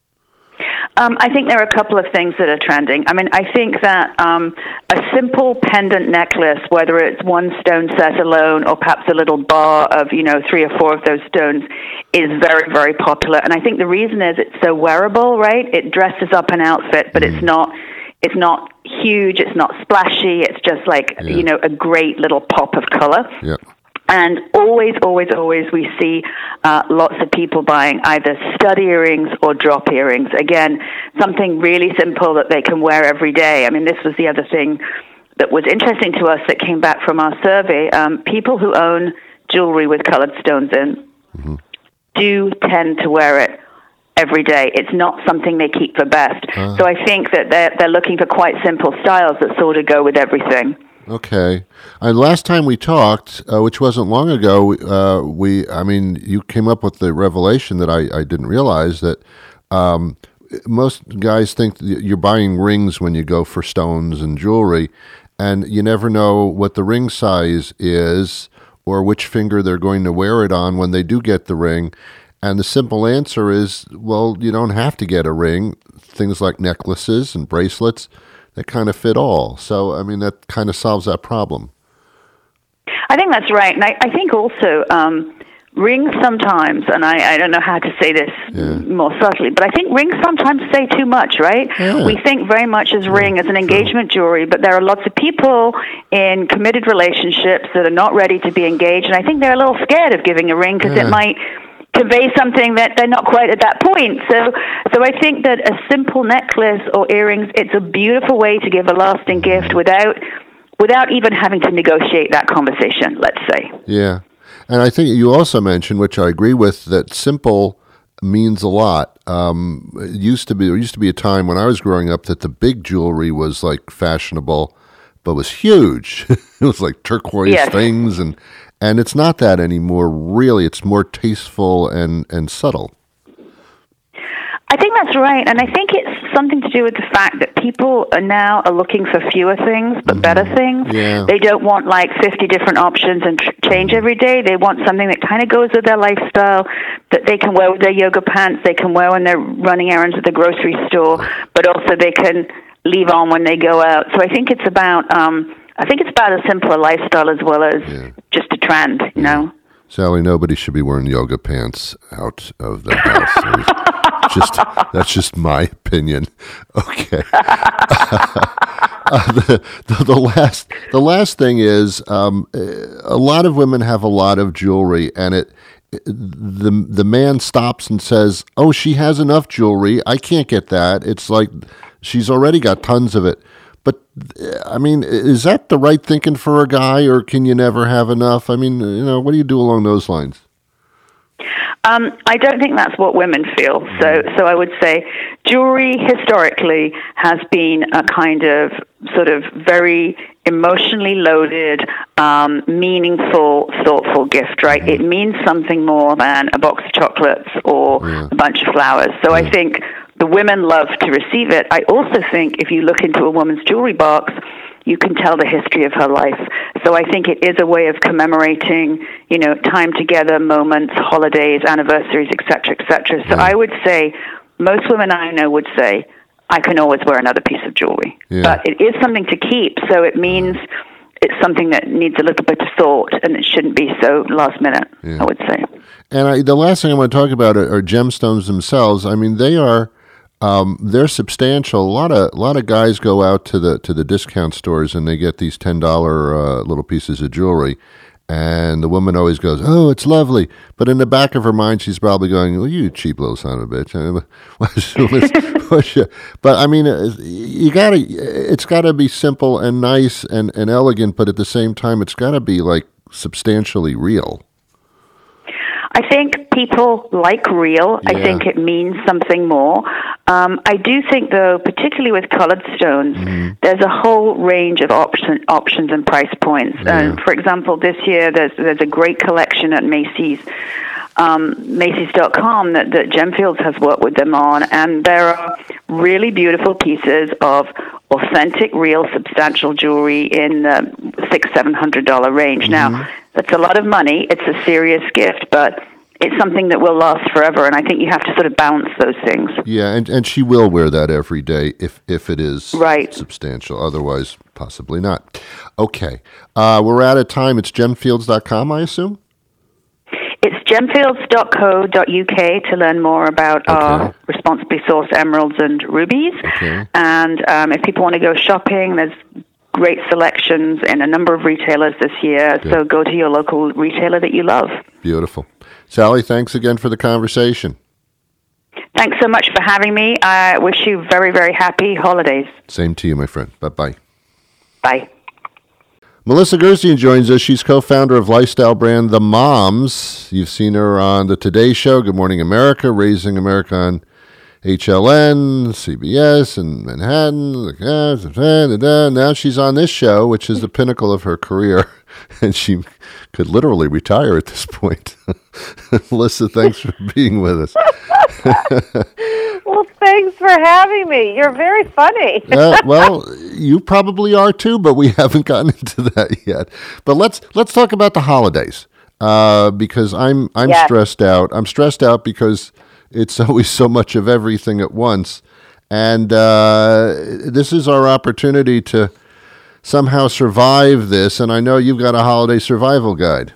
I think there are a couple of things that are trending. I mean, I think that a simple pendant necklace, whether it's one stone set alone or perhaps a little bar of, 3 or 4 of those stones, is very, very popular. And I think the reason is it's so wearable, right? It dresses up an outfit, but it's not huge, it's not splashy, it's just like, a great little pop of color. Yeah. And always, we see lots of people buying either stud earrings or drop earrings. Again, something really simple that they can wear every day. I mean, this was the other thing that was interesting to us that came back from our survey. People who own jewelry with colored stones in do tend to wear it every day. It's not something they keep for best. So I think that they're looking for quite simple styles that sort of go with everything. Okay. Last time we talked, which wasn't long ago, you came up with the revelation that I didn't realize that most guys think that you're buying rings when you go for stones and jewelry, and you never know what the ring size is or which finger they're going to wear it on when they do get the ring. And the simple answer is, well, you don't have to get a ring. Things like necklaces and bracelets, that kind of fit all. So, I mean, that kind of solves that problem. I think that's right. And I think also rings sometimes, and I don't know how to say this more subtly, but I think rings sometimes say too much, right? Yeah. We think very much as ring as an engagement jewelry, but there are lots of people in committed relationships that are not ready to be engaged, and I think they're a little scared of giving a ring because it might convey something that they're not quite at that point. So I think that a simple necklace or earrings, it's a beautiful way to give a lasting gift without even having to negotiate that conversation, let's say. Yeah. And I think you also mentioned, which I agree with, that simple means a lot. There used to be a time when I was growing up that the big jewelry was like fashionable, but was huge. It was like turquoise things, and it's not that anymore, really. It's more tasteful and subtle. I think that's right. And I think it's something to do with the fact that people are looking for fewer things but better things. Yeah. They don't want like 50 different options and change every day. They want something that kind of goes with their lifestyle, that they can wear with their yoga pants, they can wear when they're running errands at the grocery store, but also they can leave on when they go out. So I think it's about a simpler lifestyle as well as just a trend, you know. Sally, nobody should be wearing yoga pants out of the house. That's just my opinion. Okay. The last thing is a lot of women have a lot of jewelry, and the man stops and says, "Oh, she has enough jewelry. I can't get that." It's like she's already got tons of it. But, I mean, is that the right thinking for a guy, or can you never have enough? I mean, what do you do along those lines? I don't think that's what women feel. So I would say jewelry historically has been a kind of sort of very emotionally loaded, meaningful, thoughtful gift, right? It means something more than a box of chocolates or a bunch of flowers. So I think the women love to receive it. I also think if you look into a woman's jewelry box, you can tell the history of her life. So I think it is a way of commemorating, time together, moments, holidays, anniversaries, et cetera, So I would say most women I know would say, I can always wear another piece of jewelry. Yeah. But it is something to keep, so it means it's something that needs a little bit of thought, and it shouldn't be so last minute, I would say. And the last thing I want to talk about are gemstones themselves. I mean, they're substantial. A lot of guys go out to the discount stores and they get these $10 little pieces of jewelry, and the woman always goes, "Oh, it's lovely," but in the back of her mind, she's probably going, "Well, you cheap little son of a bitch." But I mean, it's gotta be simple and nice and elegant, but at the same time, it's gotta be like substantially real. I think people like real. I think it means something more. I do think, though, particularly with colored stones, there's a whole range of options and price points. For example, this year there's a great collection at Macy's, Macy's.com that Gemfields has worked with them on, and there are really beautiful pieces of authentic, real, substantial jewelry in the $600-700 range. Now, that's a lot of money. It's a serious gift, but it's something that will last forever, and I think you have to sort of balance those things. Yeah, and she will wear that every day if it is substantial. Otherwise, possibly not. Okay. We're out of time. It's gemfields.com, I assume? It's gemfields.co.uk to learn more about our responsibly sourced emeralds and rubies. Okay. And if people want to go shopping, there's great selections in a number of retailers this year. Good. So go to your local retailer that you love. Beautiful. Sally, thanks again for the conversation. Thanks so much for having me. I wish you very, very happy holidays. Same to you, my friend. Bye-bye. Bye. Melissa Gerstein joins us. She's co-founder of lifestyle brand The Moms. You've seen her on The Today Show, Good Morning America, Raising America on HLN, CBS, and Manhattan. Now she's on this show, which is the pinnacle of her career, and she could literally retire at this point. Melissa, thanks for being with us. Well, thanks for having me. You're very funny. Well, you probably are too, but we haven't gotten into that yet. But let's talk about the holidays, because I'm stressed out. I'm stressed out because it's always so much of everything at once, and this is our opportunity to somehow survive this. And I know you've got a holiday survival guide.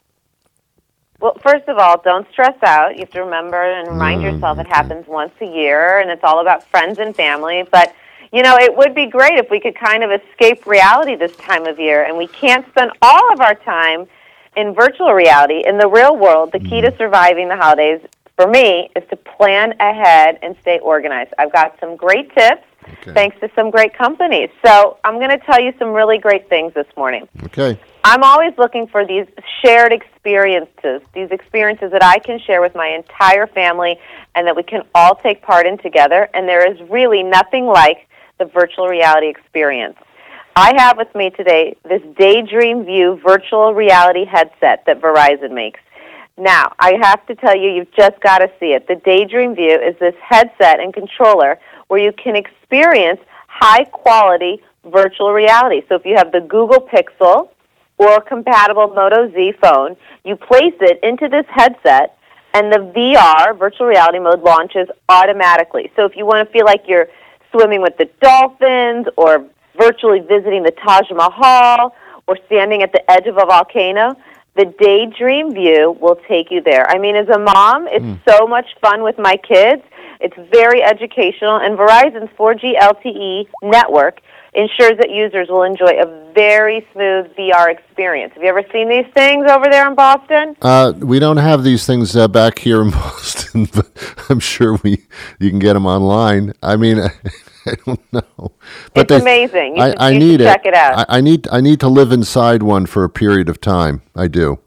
Well, first of all, don't stress out. You have to remember and remind yourself it happens once a year, and it's all about friends and family. But, it would be great if we could kind of escape reality this time of year, and we can't spend all of our time in virtual reality. In the real world, the key to surviving the holidays, for me, is to plan ahead and stay organized. I've got some great tips, thanks to some great companies. So I'm going to tell you some really great things this morning. Okay. I'm always looking for these shared experiences, these experiences that I can share with my entire family and that we can all take part in together, and there is really nothing like the virtual reality experience. I have with me today this Daydream View virtual reality headset that Verizon makes. Now, I have to tell you, you've just got to see it. The Daydream View is this headset and controller where you can experience high-quality virtual reality. So if you have the Google Pixel or compatible Moto Z phone, you place it into this headset, and the VR, virtual reality mode, launches automatically. So if you want to feel like you're swimming with the dolphins or virtually visiting the Taj Mahal or standing at the edge of a volcano, the Daydream View will take you there. I mean, as a mom, it's so much fun with my kids. It's very educational, and Verizon's 4G LTE network ensures that users will enjoy a very smooth VR experience. Have you ever seen these things over there in Boston? We don't have these things back here in Boston, but I'm sure you can get them online. I mean, I don't know, but it's amazing. You need should check it out. I need to live inside one for a period of time. I do.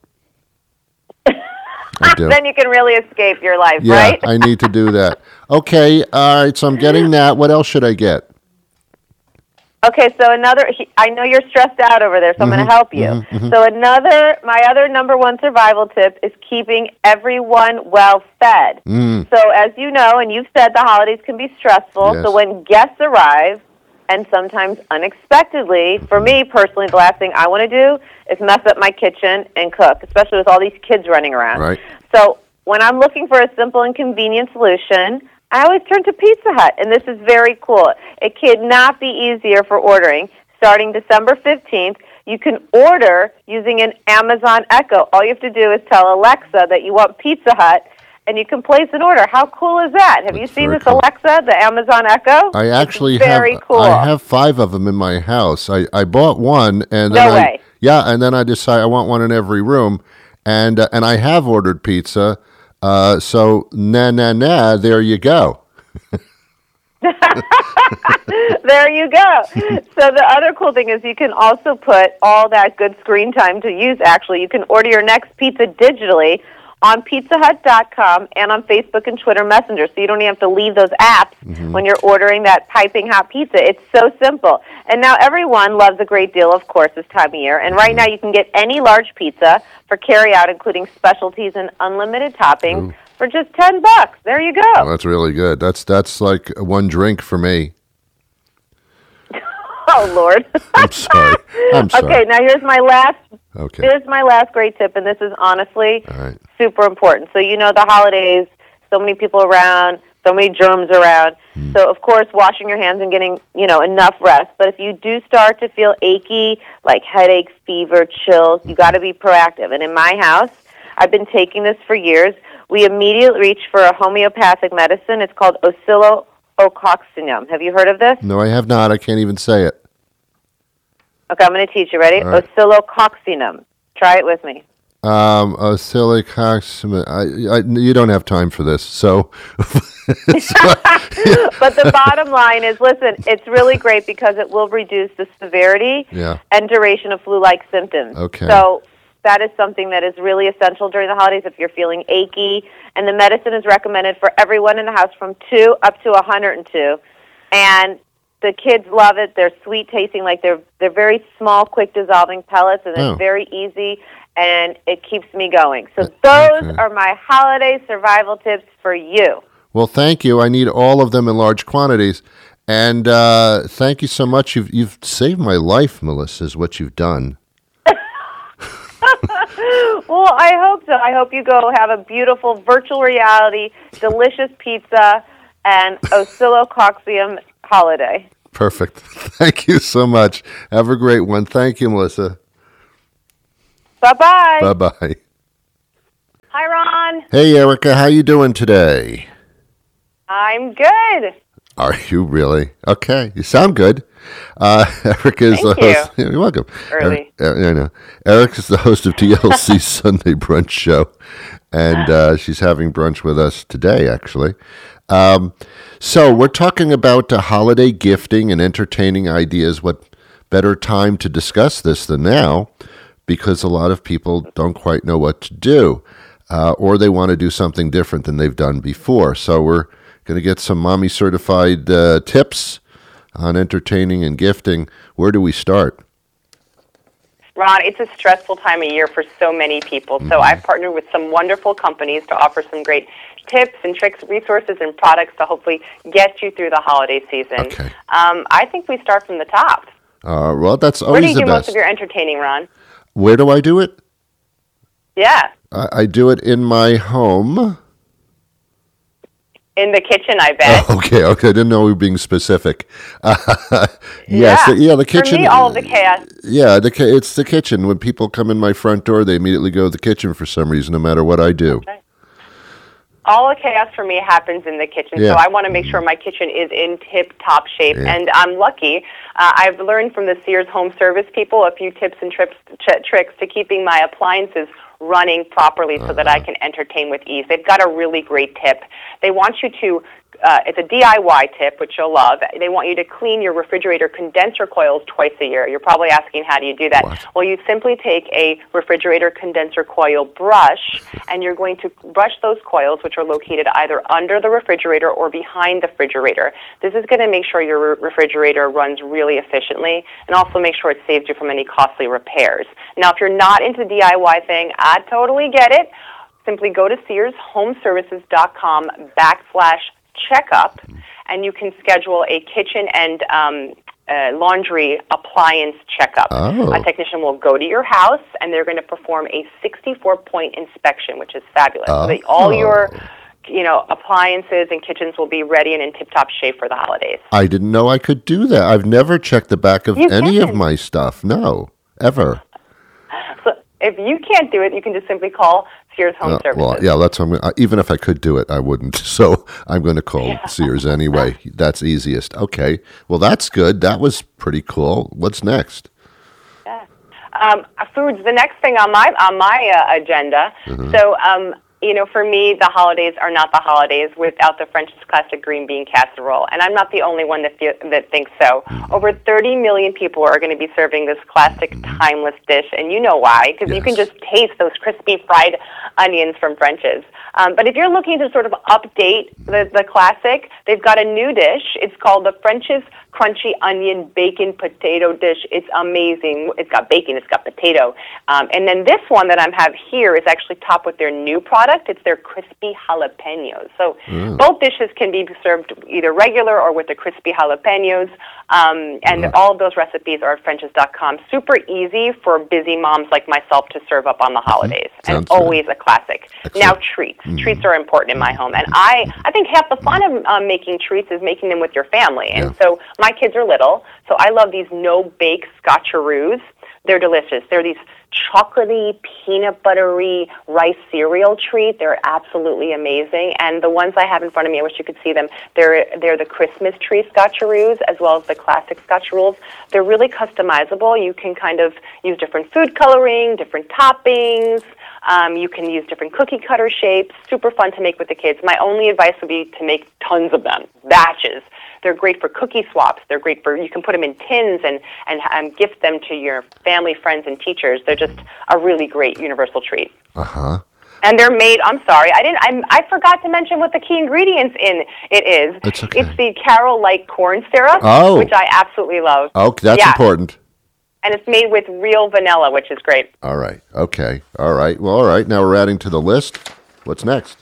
I do. Then you can really escape your life, Yeah, right? I need to do that. Okay, all right. So I'm getting that. What else should I get? Okay, so I know you're stressed out over there, so I'm going to help you. So my other number one survival tip is keeping everyone well fed. So as you know, and you've said, the holidays can be stressful. Yes. So when guests arrive, and sometimes unexpectedly, for me personally, the last thing I want to do is mess up my kitchen and cook, especially with all these kids running around. Right. So when I'm looking for a simple and convenient solution, I always turn to Pizza Hut, and this is very cool. It could not be easier for ordering. Starting December 15th, you can order using an Amazon Echo. All you have to do is tell Alexa that you want Pizza Hut, and you can place an order. How cool is that? Have you seen this cool. Alexa, the Amazon Echo? I actually it's very have. Cool. I have 5 of them in my house. I bought one, and no way. And then I decided I want one in every room, and I have ordered pizza. So there you go. There you go. So the other cool thing is you can also put all that good screen time to use, actually. You can order your next pizza digitally on PizzaHut.com and on Facebook and Twitter Messenger, so you don't even have to leave those apps when you're ordering that piping hot pizza. It's so simple. And now everyone loves a great deal, of course, this time of year. And right now you can get any large pizza for carry-out, including specialties and unlimited toppings, for just $10. There you go. Oh, that's really good. That's like one drink for me. Oh, Lord. I'm sorry. Okay, now here's my last Okay. Here's my last great tip, and this is honestly super important. So you know the holidays, so many people around, so many germs around. So, of course, washing your hands and getting, enough rest. But if you do start to feel achy, like headaches, fever, chills, you got to be proactive. And in my house, I've been taking this for years. We immediately reach for a homeopathic medicine. It's called oscillococcinum. Have you heard of this? No, I have not. I can't even say it. Okay, I'm going to teach you. Ready? All right. Oscillococcinum. Try it with me. Oscillococcinum. You don't have time for this, so. But the bottom line is, listen, it's really great because it will reduce the severity and duration of flu-like symptoms. Okay. So that is something that is really essential during the holidays if you're feeling achy. And the medicine is recommended for everyone in the house from 2 up to 102. And the kids love it. They're sweet tasting, like they're very small, quick dissolving pellets, and it's very easy, and it keeps me going. So those are my holiday survival tips for you. Well, thank you. I need all of them in large quantities. And thank you so much. You've saved my life, Melissa, is what you've done. Well, I hope so. I hope you go have a beautiful virtual reality, delicious pizza, and oscillococcinum holiday. Perfect. Thank you so much. Have a great one. Thank you, Melissa. Bye-bye. Bye-bye. Hi, Ron. Hey, Erica. How you doing today? I'm good. Are you really? Okay. You sound good. Erica is the host. You're welcome. Early. I know. Erica is the host of TLC's Sunday Brunch Show, and she's having brunch with us today, actually. So we're talking about holiday gifting and entertaining ideas. What better time to discuss this than now, because a lot of people don't quite know what to do, or they want to do something different than they've done before. So we're going to get some mommy certified tips on entertaining and gifting. Where do we start? Ron, it's a stressful time of year for so many people. So I've partnered with some wonderful companies to offer some great tips and tricks, resources, and products to hopefully get you through the holiday season. Okay. I think we start from the top. Well, that's Where do always you the do most best. of your entertaining, Ron? Where do I do it? Yeah, I do it in my home. in the kitchen, I bet. Okay. I didn't know we were being specific. Yeah. The kitchen. For me, all of the chaos. Yeah, it's the kitchen. When people come in my front door, they immediately go to the kitchen for some reason, no matter what I do. Okay. All the chaos for me happens in the kitchen, Yeah. so I want to make sure my kitchen is in tip-top shape. Yeah. And I'm lucky. I've learned from the Sears home service people a few tips and tricks to keeping my appliances running properly so that I can entertain with ease. They've got a really great tip. They want you to, it's a DIY tip, which you'll love. They want you to clean your refrigerator condenser coils twice a year. You're probably asking, how do you do that? What? Well, you simply take a refrigerator condenser coil brush, and you're going to brush those coils, which are located either under the refrigerator or behind the refrigerator. This is going to make sure your refrigerator runs really efficiently and also make sure it saves you from any costly repairs. Now, if you're not into the DIY thing, I totally get it. Simply go to SearsHomeServices.com/checkup, and you can schedule a kitchen and laundry appliance checkup. Oh. A technician will go to your house, and they're going to perform a 64-point inspection, which is fabulous. So that all your appliances and kitchens will be ready and in tip-top shape for the holidays. I didn't know I could do that. I've never checked the back of You any of can. my stuff. No, ever. So if you can't do it, you can just simply call Sears Home Services. Well, yeah, that's even if I could do it, I wouldn't. So I'm going to call Sears anyway. That's easiest. Okay. Well, that's good. That was pretty cool. What's next? Yeah. Foods. The next thing on my agenda. So, for me, the holidays are not the holidays without the French's Classic Green Bean Casserole, and I'm not the only one that thinks so. Over 30 million people are going to be serving this classic, timeless dish, and you know why? Because you can just taste those crispy fried onions from French's. But if you're looking to sort of update the classic, they've got a new dish. It's called the French's Crunchy Onion Bacon Potato Dish. It's amazing. It's got bacon. It's got potato. And then this one that I have here is actually topped with their new product. It's their crispy jalapenos. So both dishes can be served either regular or with the crispy jalapenos. And all of those recipes are at French's.com. Super easy for busy moms like myself to serve up on the holidays. And Sounds always a classic. Excellent. Now, treats. Treats are important in my home. And I think half the fun of making treats is making them with your family. And so my kids are little, so I love these no-bake scotcheroos. They're delicious. They're these chocolatey, peanut buttery rice cereal treat. They're absolutely amazing. And the ones I have in front of me, I wish you could see them, they're the Christmas tree scotcheroos as well as the classic scotcheroos. They're really customizable. You can kind of use different food coloring, different toppings. You can use different cookie cutter shapes. Super fun to make with the kids. My only advice would be to make tons of them, batches. They're great for cookie swaps. They're great for, you can put them in tins and gift them to your family, friends, and teachers. They're just a really great universal treat. And they're made, I'm sorry, I forgot to mention what the key ingredients in it is. It's okay. It's the Carol Light corn syrup, which I absolutely love. Oh, that's important. And it's made with real vanilla, which is great. All right. Okay. All right. Well, all right. Now we're adding to the list. What's next?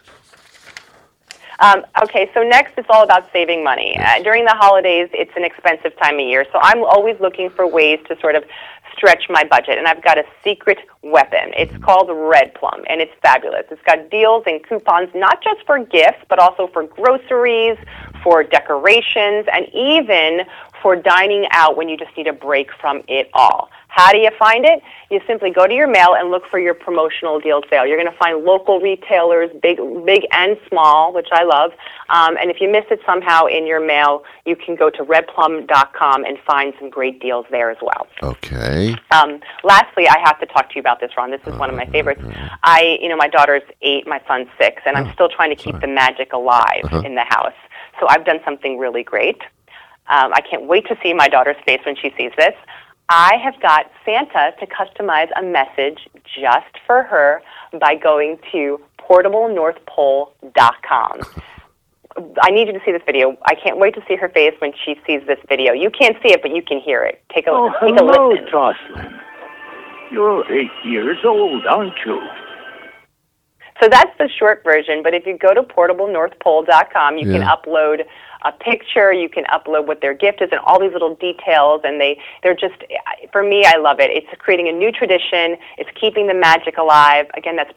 Okay, so next it's all about saving money. During the holidays, it's an expensive time of year, so I'm always looking for ways to sort of stretch my budget, and I've got a secret weapon. It's called Red Plum, and it's fabulous. It's got deals and coupons not just for gifts, but also for groceries, for decorations, and even for dining out when you just need a break from it all. How do you find it? You simply go to your mail and look for your promotional deal sale. You're going to find local retailers, big and small, which I love. And if you miss it somehow in your mail, you can go to redplum.com and find some great deals there as well. Okay. Lastly, I have to talk to you about this, Ron. This is one of my favorites. My daughter's 8, my son's 6, and I'm still trying to keep the magic alive in the house. So I've done something really great. I can't wait to see my daughter's face when she sees this. I have got Santa to customize a message just for her by going to portablenorthpole.com. I need you to see this video. I can't wait to see her face when she sees this video. You can't see it, but you can hear it. Take a listen. Jocelyn. You're 8 years old, aren't you? So that's the short version, but if you go to portablenorthpole.com, you can upload a picture, you can upload what their gift is and all these little details, and they're just, for me, I love it. It's creating a new tradition. It's keeping the magic alive. Again, that's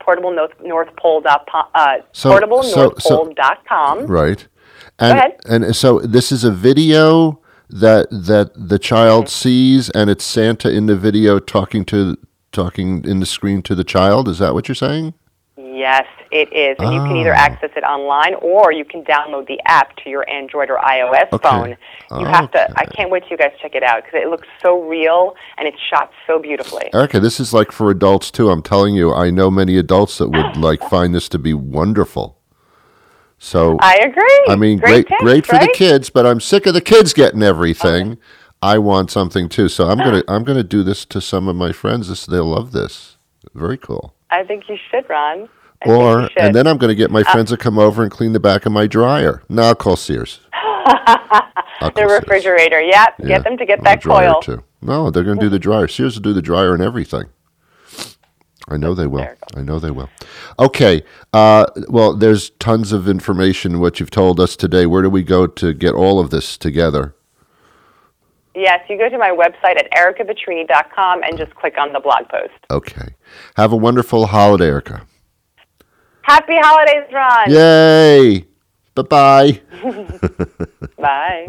portablenorthpole.com. Right. Go ahead. And so this is a video that the child sees, and it's Santa in the video talking in the screen to the child. Is that what you're saying? Yes, it is. And you can either access it online or you can download the app to your Android or iOS phone. You have to, I can't wait till you guys check it out because it looks so real and it's shot so beautifully. Erica, this is like for adults too. I'm telling you, I know many adults that would find this to be wonderful. So I agree. I mean, great for the kids, but I'm sick of the kids getting everything. I want something too. So I'm gonna do this to some of my friends. They'll love this. Very cool. I think you should, Ron. And then I'm going to get my friends to come over and clean the back of my dryer. No, I'll call Sears. The refrigerator, yep. Yeah. Get them to get that dryer coil. Too. No, they're going to do the dryer. Sears will do the dryer and everything. I know they will. Okay. Well, there's tons of information, what you've told us today. Where do we go to get all of this together? Yes, you go to my website at ericavetrini.com and just click on the blog post. Okay. Have a wonderful holiday, Erica. Happy holidays, Ron. Yay. Bye-bye. Bye.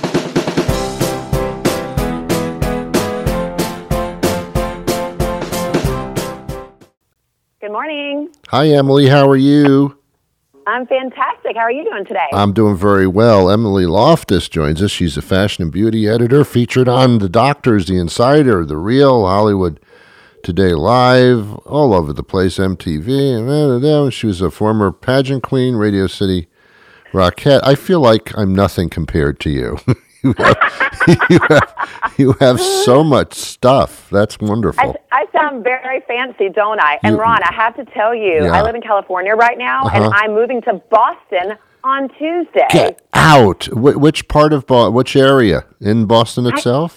Good morning. Hi, Emily. How are you? I'm fantastic. How are you doing today? I'm doing very well. Emily Loftus joins us. She's a fashion and beauty editor featured on The Doctors, The Insider, The Real, Hollywood Today Live, all over the place, MTV. She was a former pageant queen, Radio City Rockette. I feel like I'm nothing compared to you. you have so much stuff. That's wonderful. I sound very fancy, don't I? And Ron, I have to tell you, I live in California right now, and I'm moving to Boston on Tuesday. Get out! Which part of which area in Boston itself?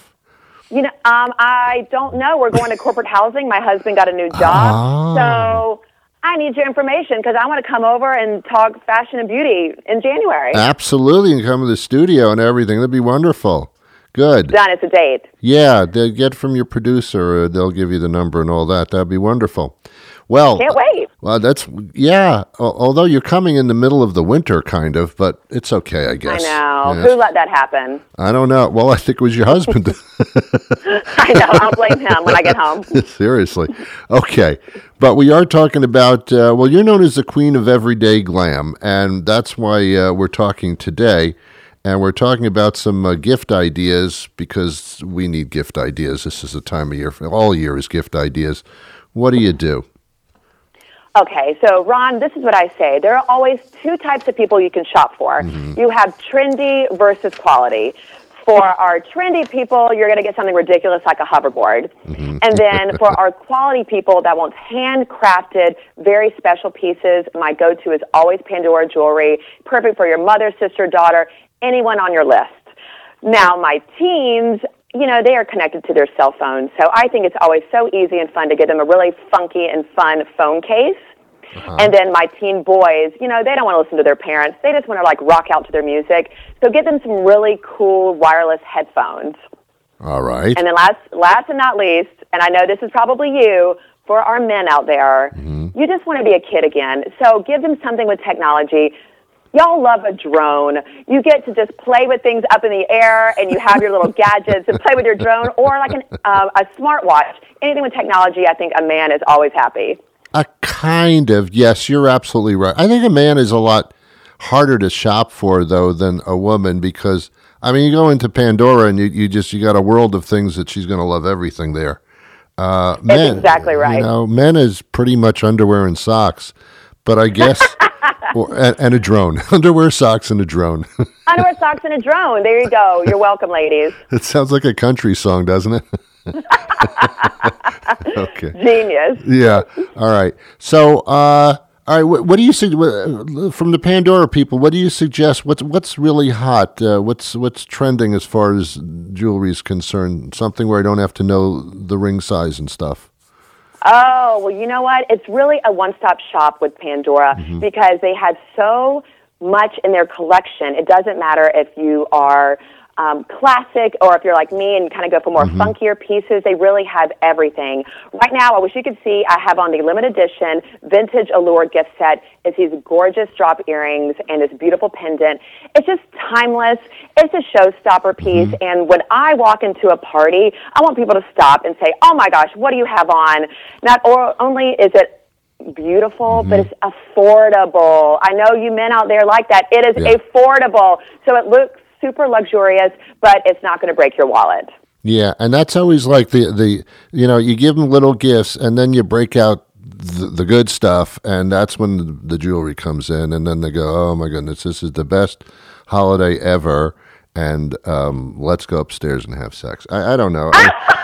I don't know. We're going to corporate housing. My husband got a new job, so I need your information because I want to come over and talk fashion and beauty in January. Absolutely, and come to the studio and everything. That'd be wonderful. Good. Done. It's a date. Yeah, they'll get from your producer. They'll give you the number and all that. That'd be wonderful. Well, can't wait. Well, although you're coming in the middle of the winter, kind of, but it's okay, I guess. I know. Yeah. Who let that happen? I don't know. Well, I think it was your husband. I know. I'll blame him when I get home. Seriously. Okay. But we are talking about, you're known as the queen of everyday glam, and that's why we're talking today. And we're talking about some gift ideas because we need gift ideas. This is the time of year. All year is gift ideas. What do you do? Okay, so Ron, this is what I say. There are always two types of people you can shop for. Mm-hmm. You have trendy versus quality. For our trendy people, you're going to get something ridiculous like a hoverboard. Mm-hmm. And then for our quality people that want handcrafted, very special pieces, my go-to is always Pandora jewelry, perfect for your mother, sister, daughter, anyone on your list. Now, my teens, they are connected to their cell phones, so I think it's always so easy and fun to give them a really funky and fun phone case. Uh-huh. And then my teen boys, they don't want to listen to their parents. They just want to, rock out to their music. So give them some really cool wireless headphones. All right. And then last and not least, and I know this is probably you, for our men out there, you just want to be a kid again. So give them something with technology. Y'all love a drone. You get to just play with things up in the air, and you have your little gadgets and play with your drone, or like a smartwatch. Anything with technology, I think a man is always happy. Kind of. Yes, you're absolutely right. I think a man is a lot harder to shop for, though, than a woman because, you go into Pandora and you got a world of things that she's going to love everything there. Men, that's exactly right. Men is pretty much underwear and socks, but I guess... and a drone. Underwear, socks, and a drone. Underwear, socks, and a drone. There you go. You're welcome, ladies. It sounds like a country song, doesn't it? Okay. Genius. Yeah. All right. So, all right. What do you see from the Pandora people? What do you suggest? What's really hot? What's trending as far as jewelry is concerned? Something where I don't have to know the ring size and stuff. Oh, well, you know what? It's really a one-stop shop with Pandora because they had so much in their collection. It doesn't matter if you are classic or if you're like me and kind of go for more funkier pieces. They really have everything. Right now, I wish you could see, I have on the limited edition vintage allure gift set. It's these gorgeous drop earrings and this beautiful pendant. It's just timeless. It's a showstopper piece. And when I walk into a party, I want people to stop and say, oh my gosh, what do you have on? Not only is it beautiful, but it's affordable. I know you men out there like that. It is affordable. So it looks super luxurious, but it's not going to break your wallet. Yeah, and that's always like the you give them little gifts, and then you break out the good stuff, and that's when the jewelry comes in, and then they go, oh my goodness, this is the best holiday ever, and let's go upstairs and have sex. I don't know.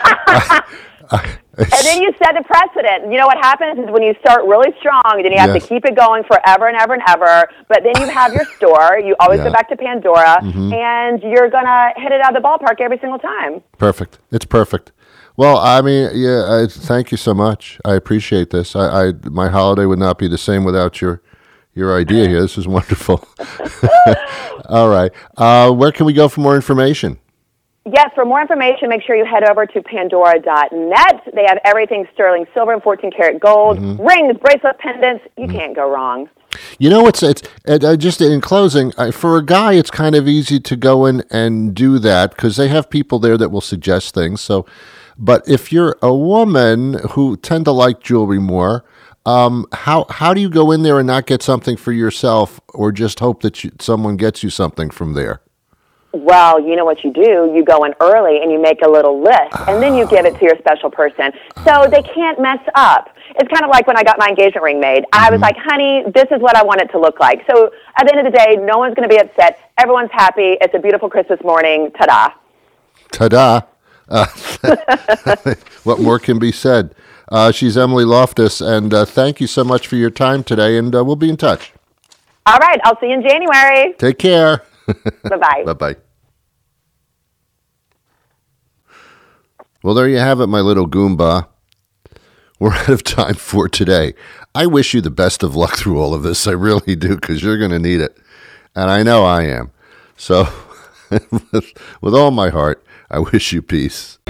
And then you set the precedent. You know what happens is when you start really strong, then you have to keep it going forever and ever and ever. But then you have your store. You always go back to Pandora, and you're going to hit it out of the ballpark every single time. Perfect. It's perfect. Well, I mean, thank you so much. I appreciate this. My holiday would not be the same without your idea here. This is wonderful. All right. Where can we go for more information? Yes, for more information, make sure you head over to Pandora.net. They have everything sterling silver and 14-karat gold, rings, bracelet, pendants. You can't go wrong. You know, it's just in closing, for a guy, it's kind of easy to go in and do that because they have people there that will suggest things. So, but if you're a woman who tend to like jewelry more, how do you go in there and not get something for yourself, or just hope that someone gets you something from there? Well, you know what you do? You go in early and you make a little list, and then you give it to your special person so they can't mess up. It's kind of like when I got my engagement ring made. I was like, honey, this is what I want it to look like. So at the end of the day, no one's going to be upset. Everyone's happy. It's a beautiful Christmas morning. Ta-da. Ta-da. What more can be said? She's Emily Loftus, and thank you so much for your time today, and we'll be in touch. All right. I'll see you in January. Take care. Bye-bye. Bye-bye. Well, there you have it, my little Goomba. We're out of time for today. I wish you the best of luck through all of this. I really do, because you're going to need it. And I know I am. So, with all my heart, I wish you peace.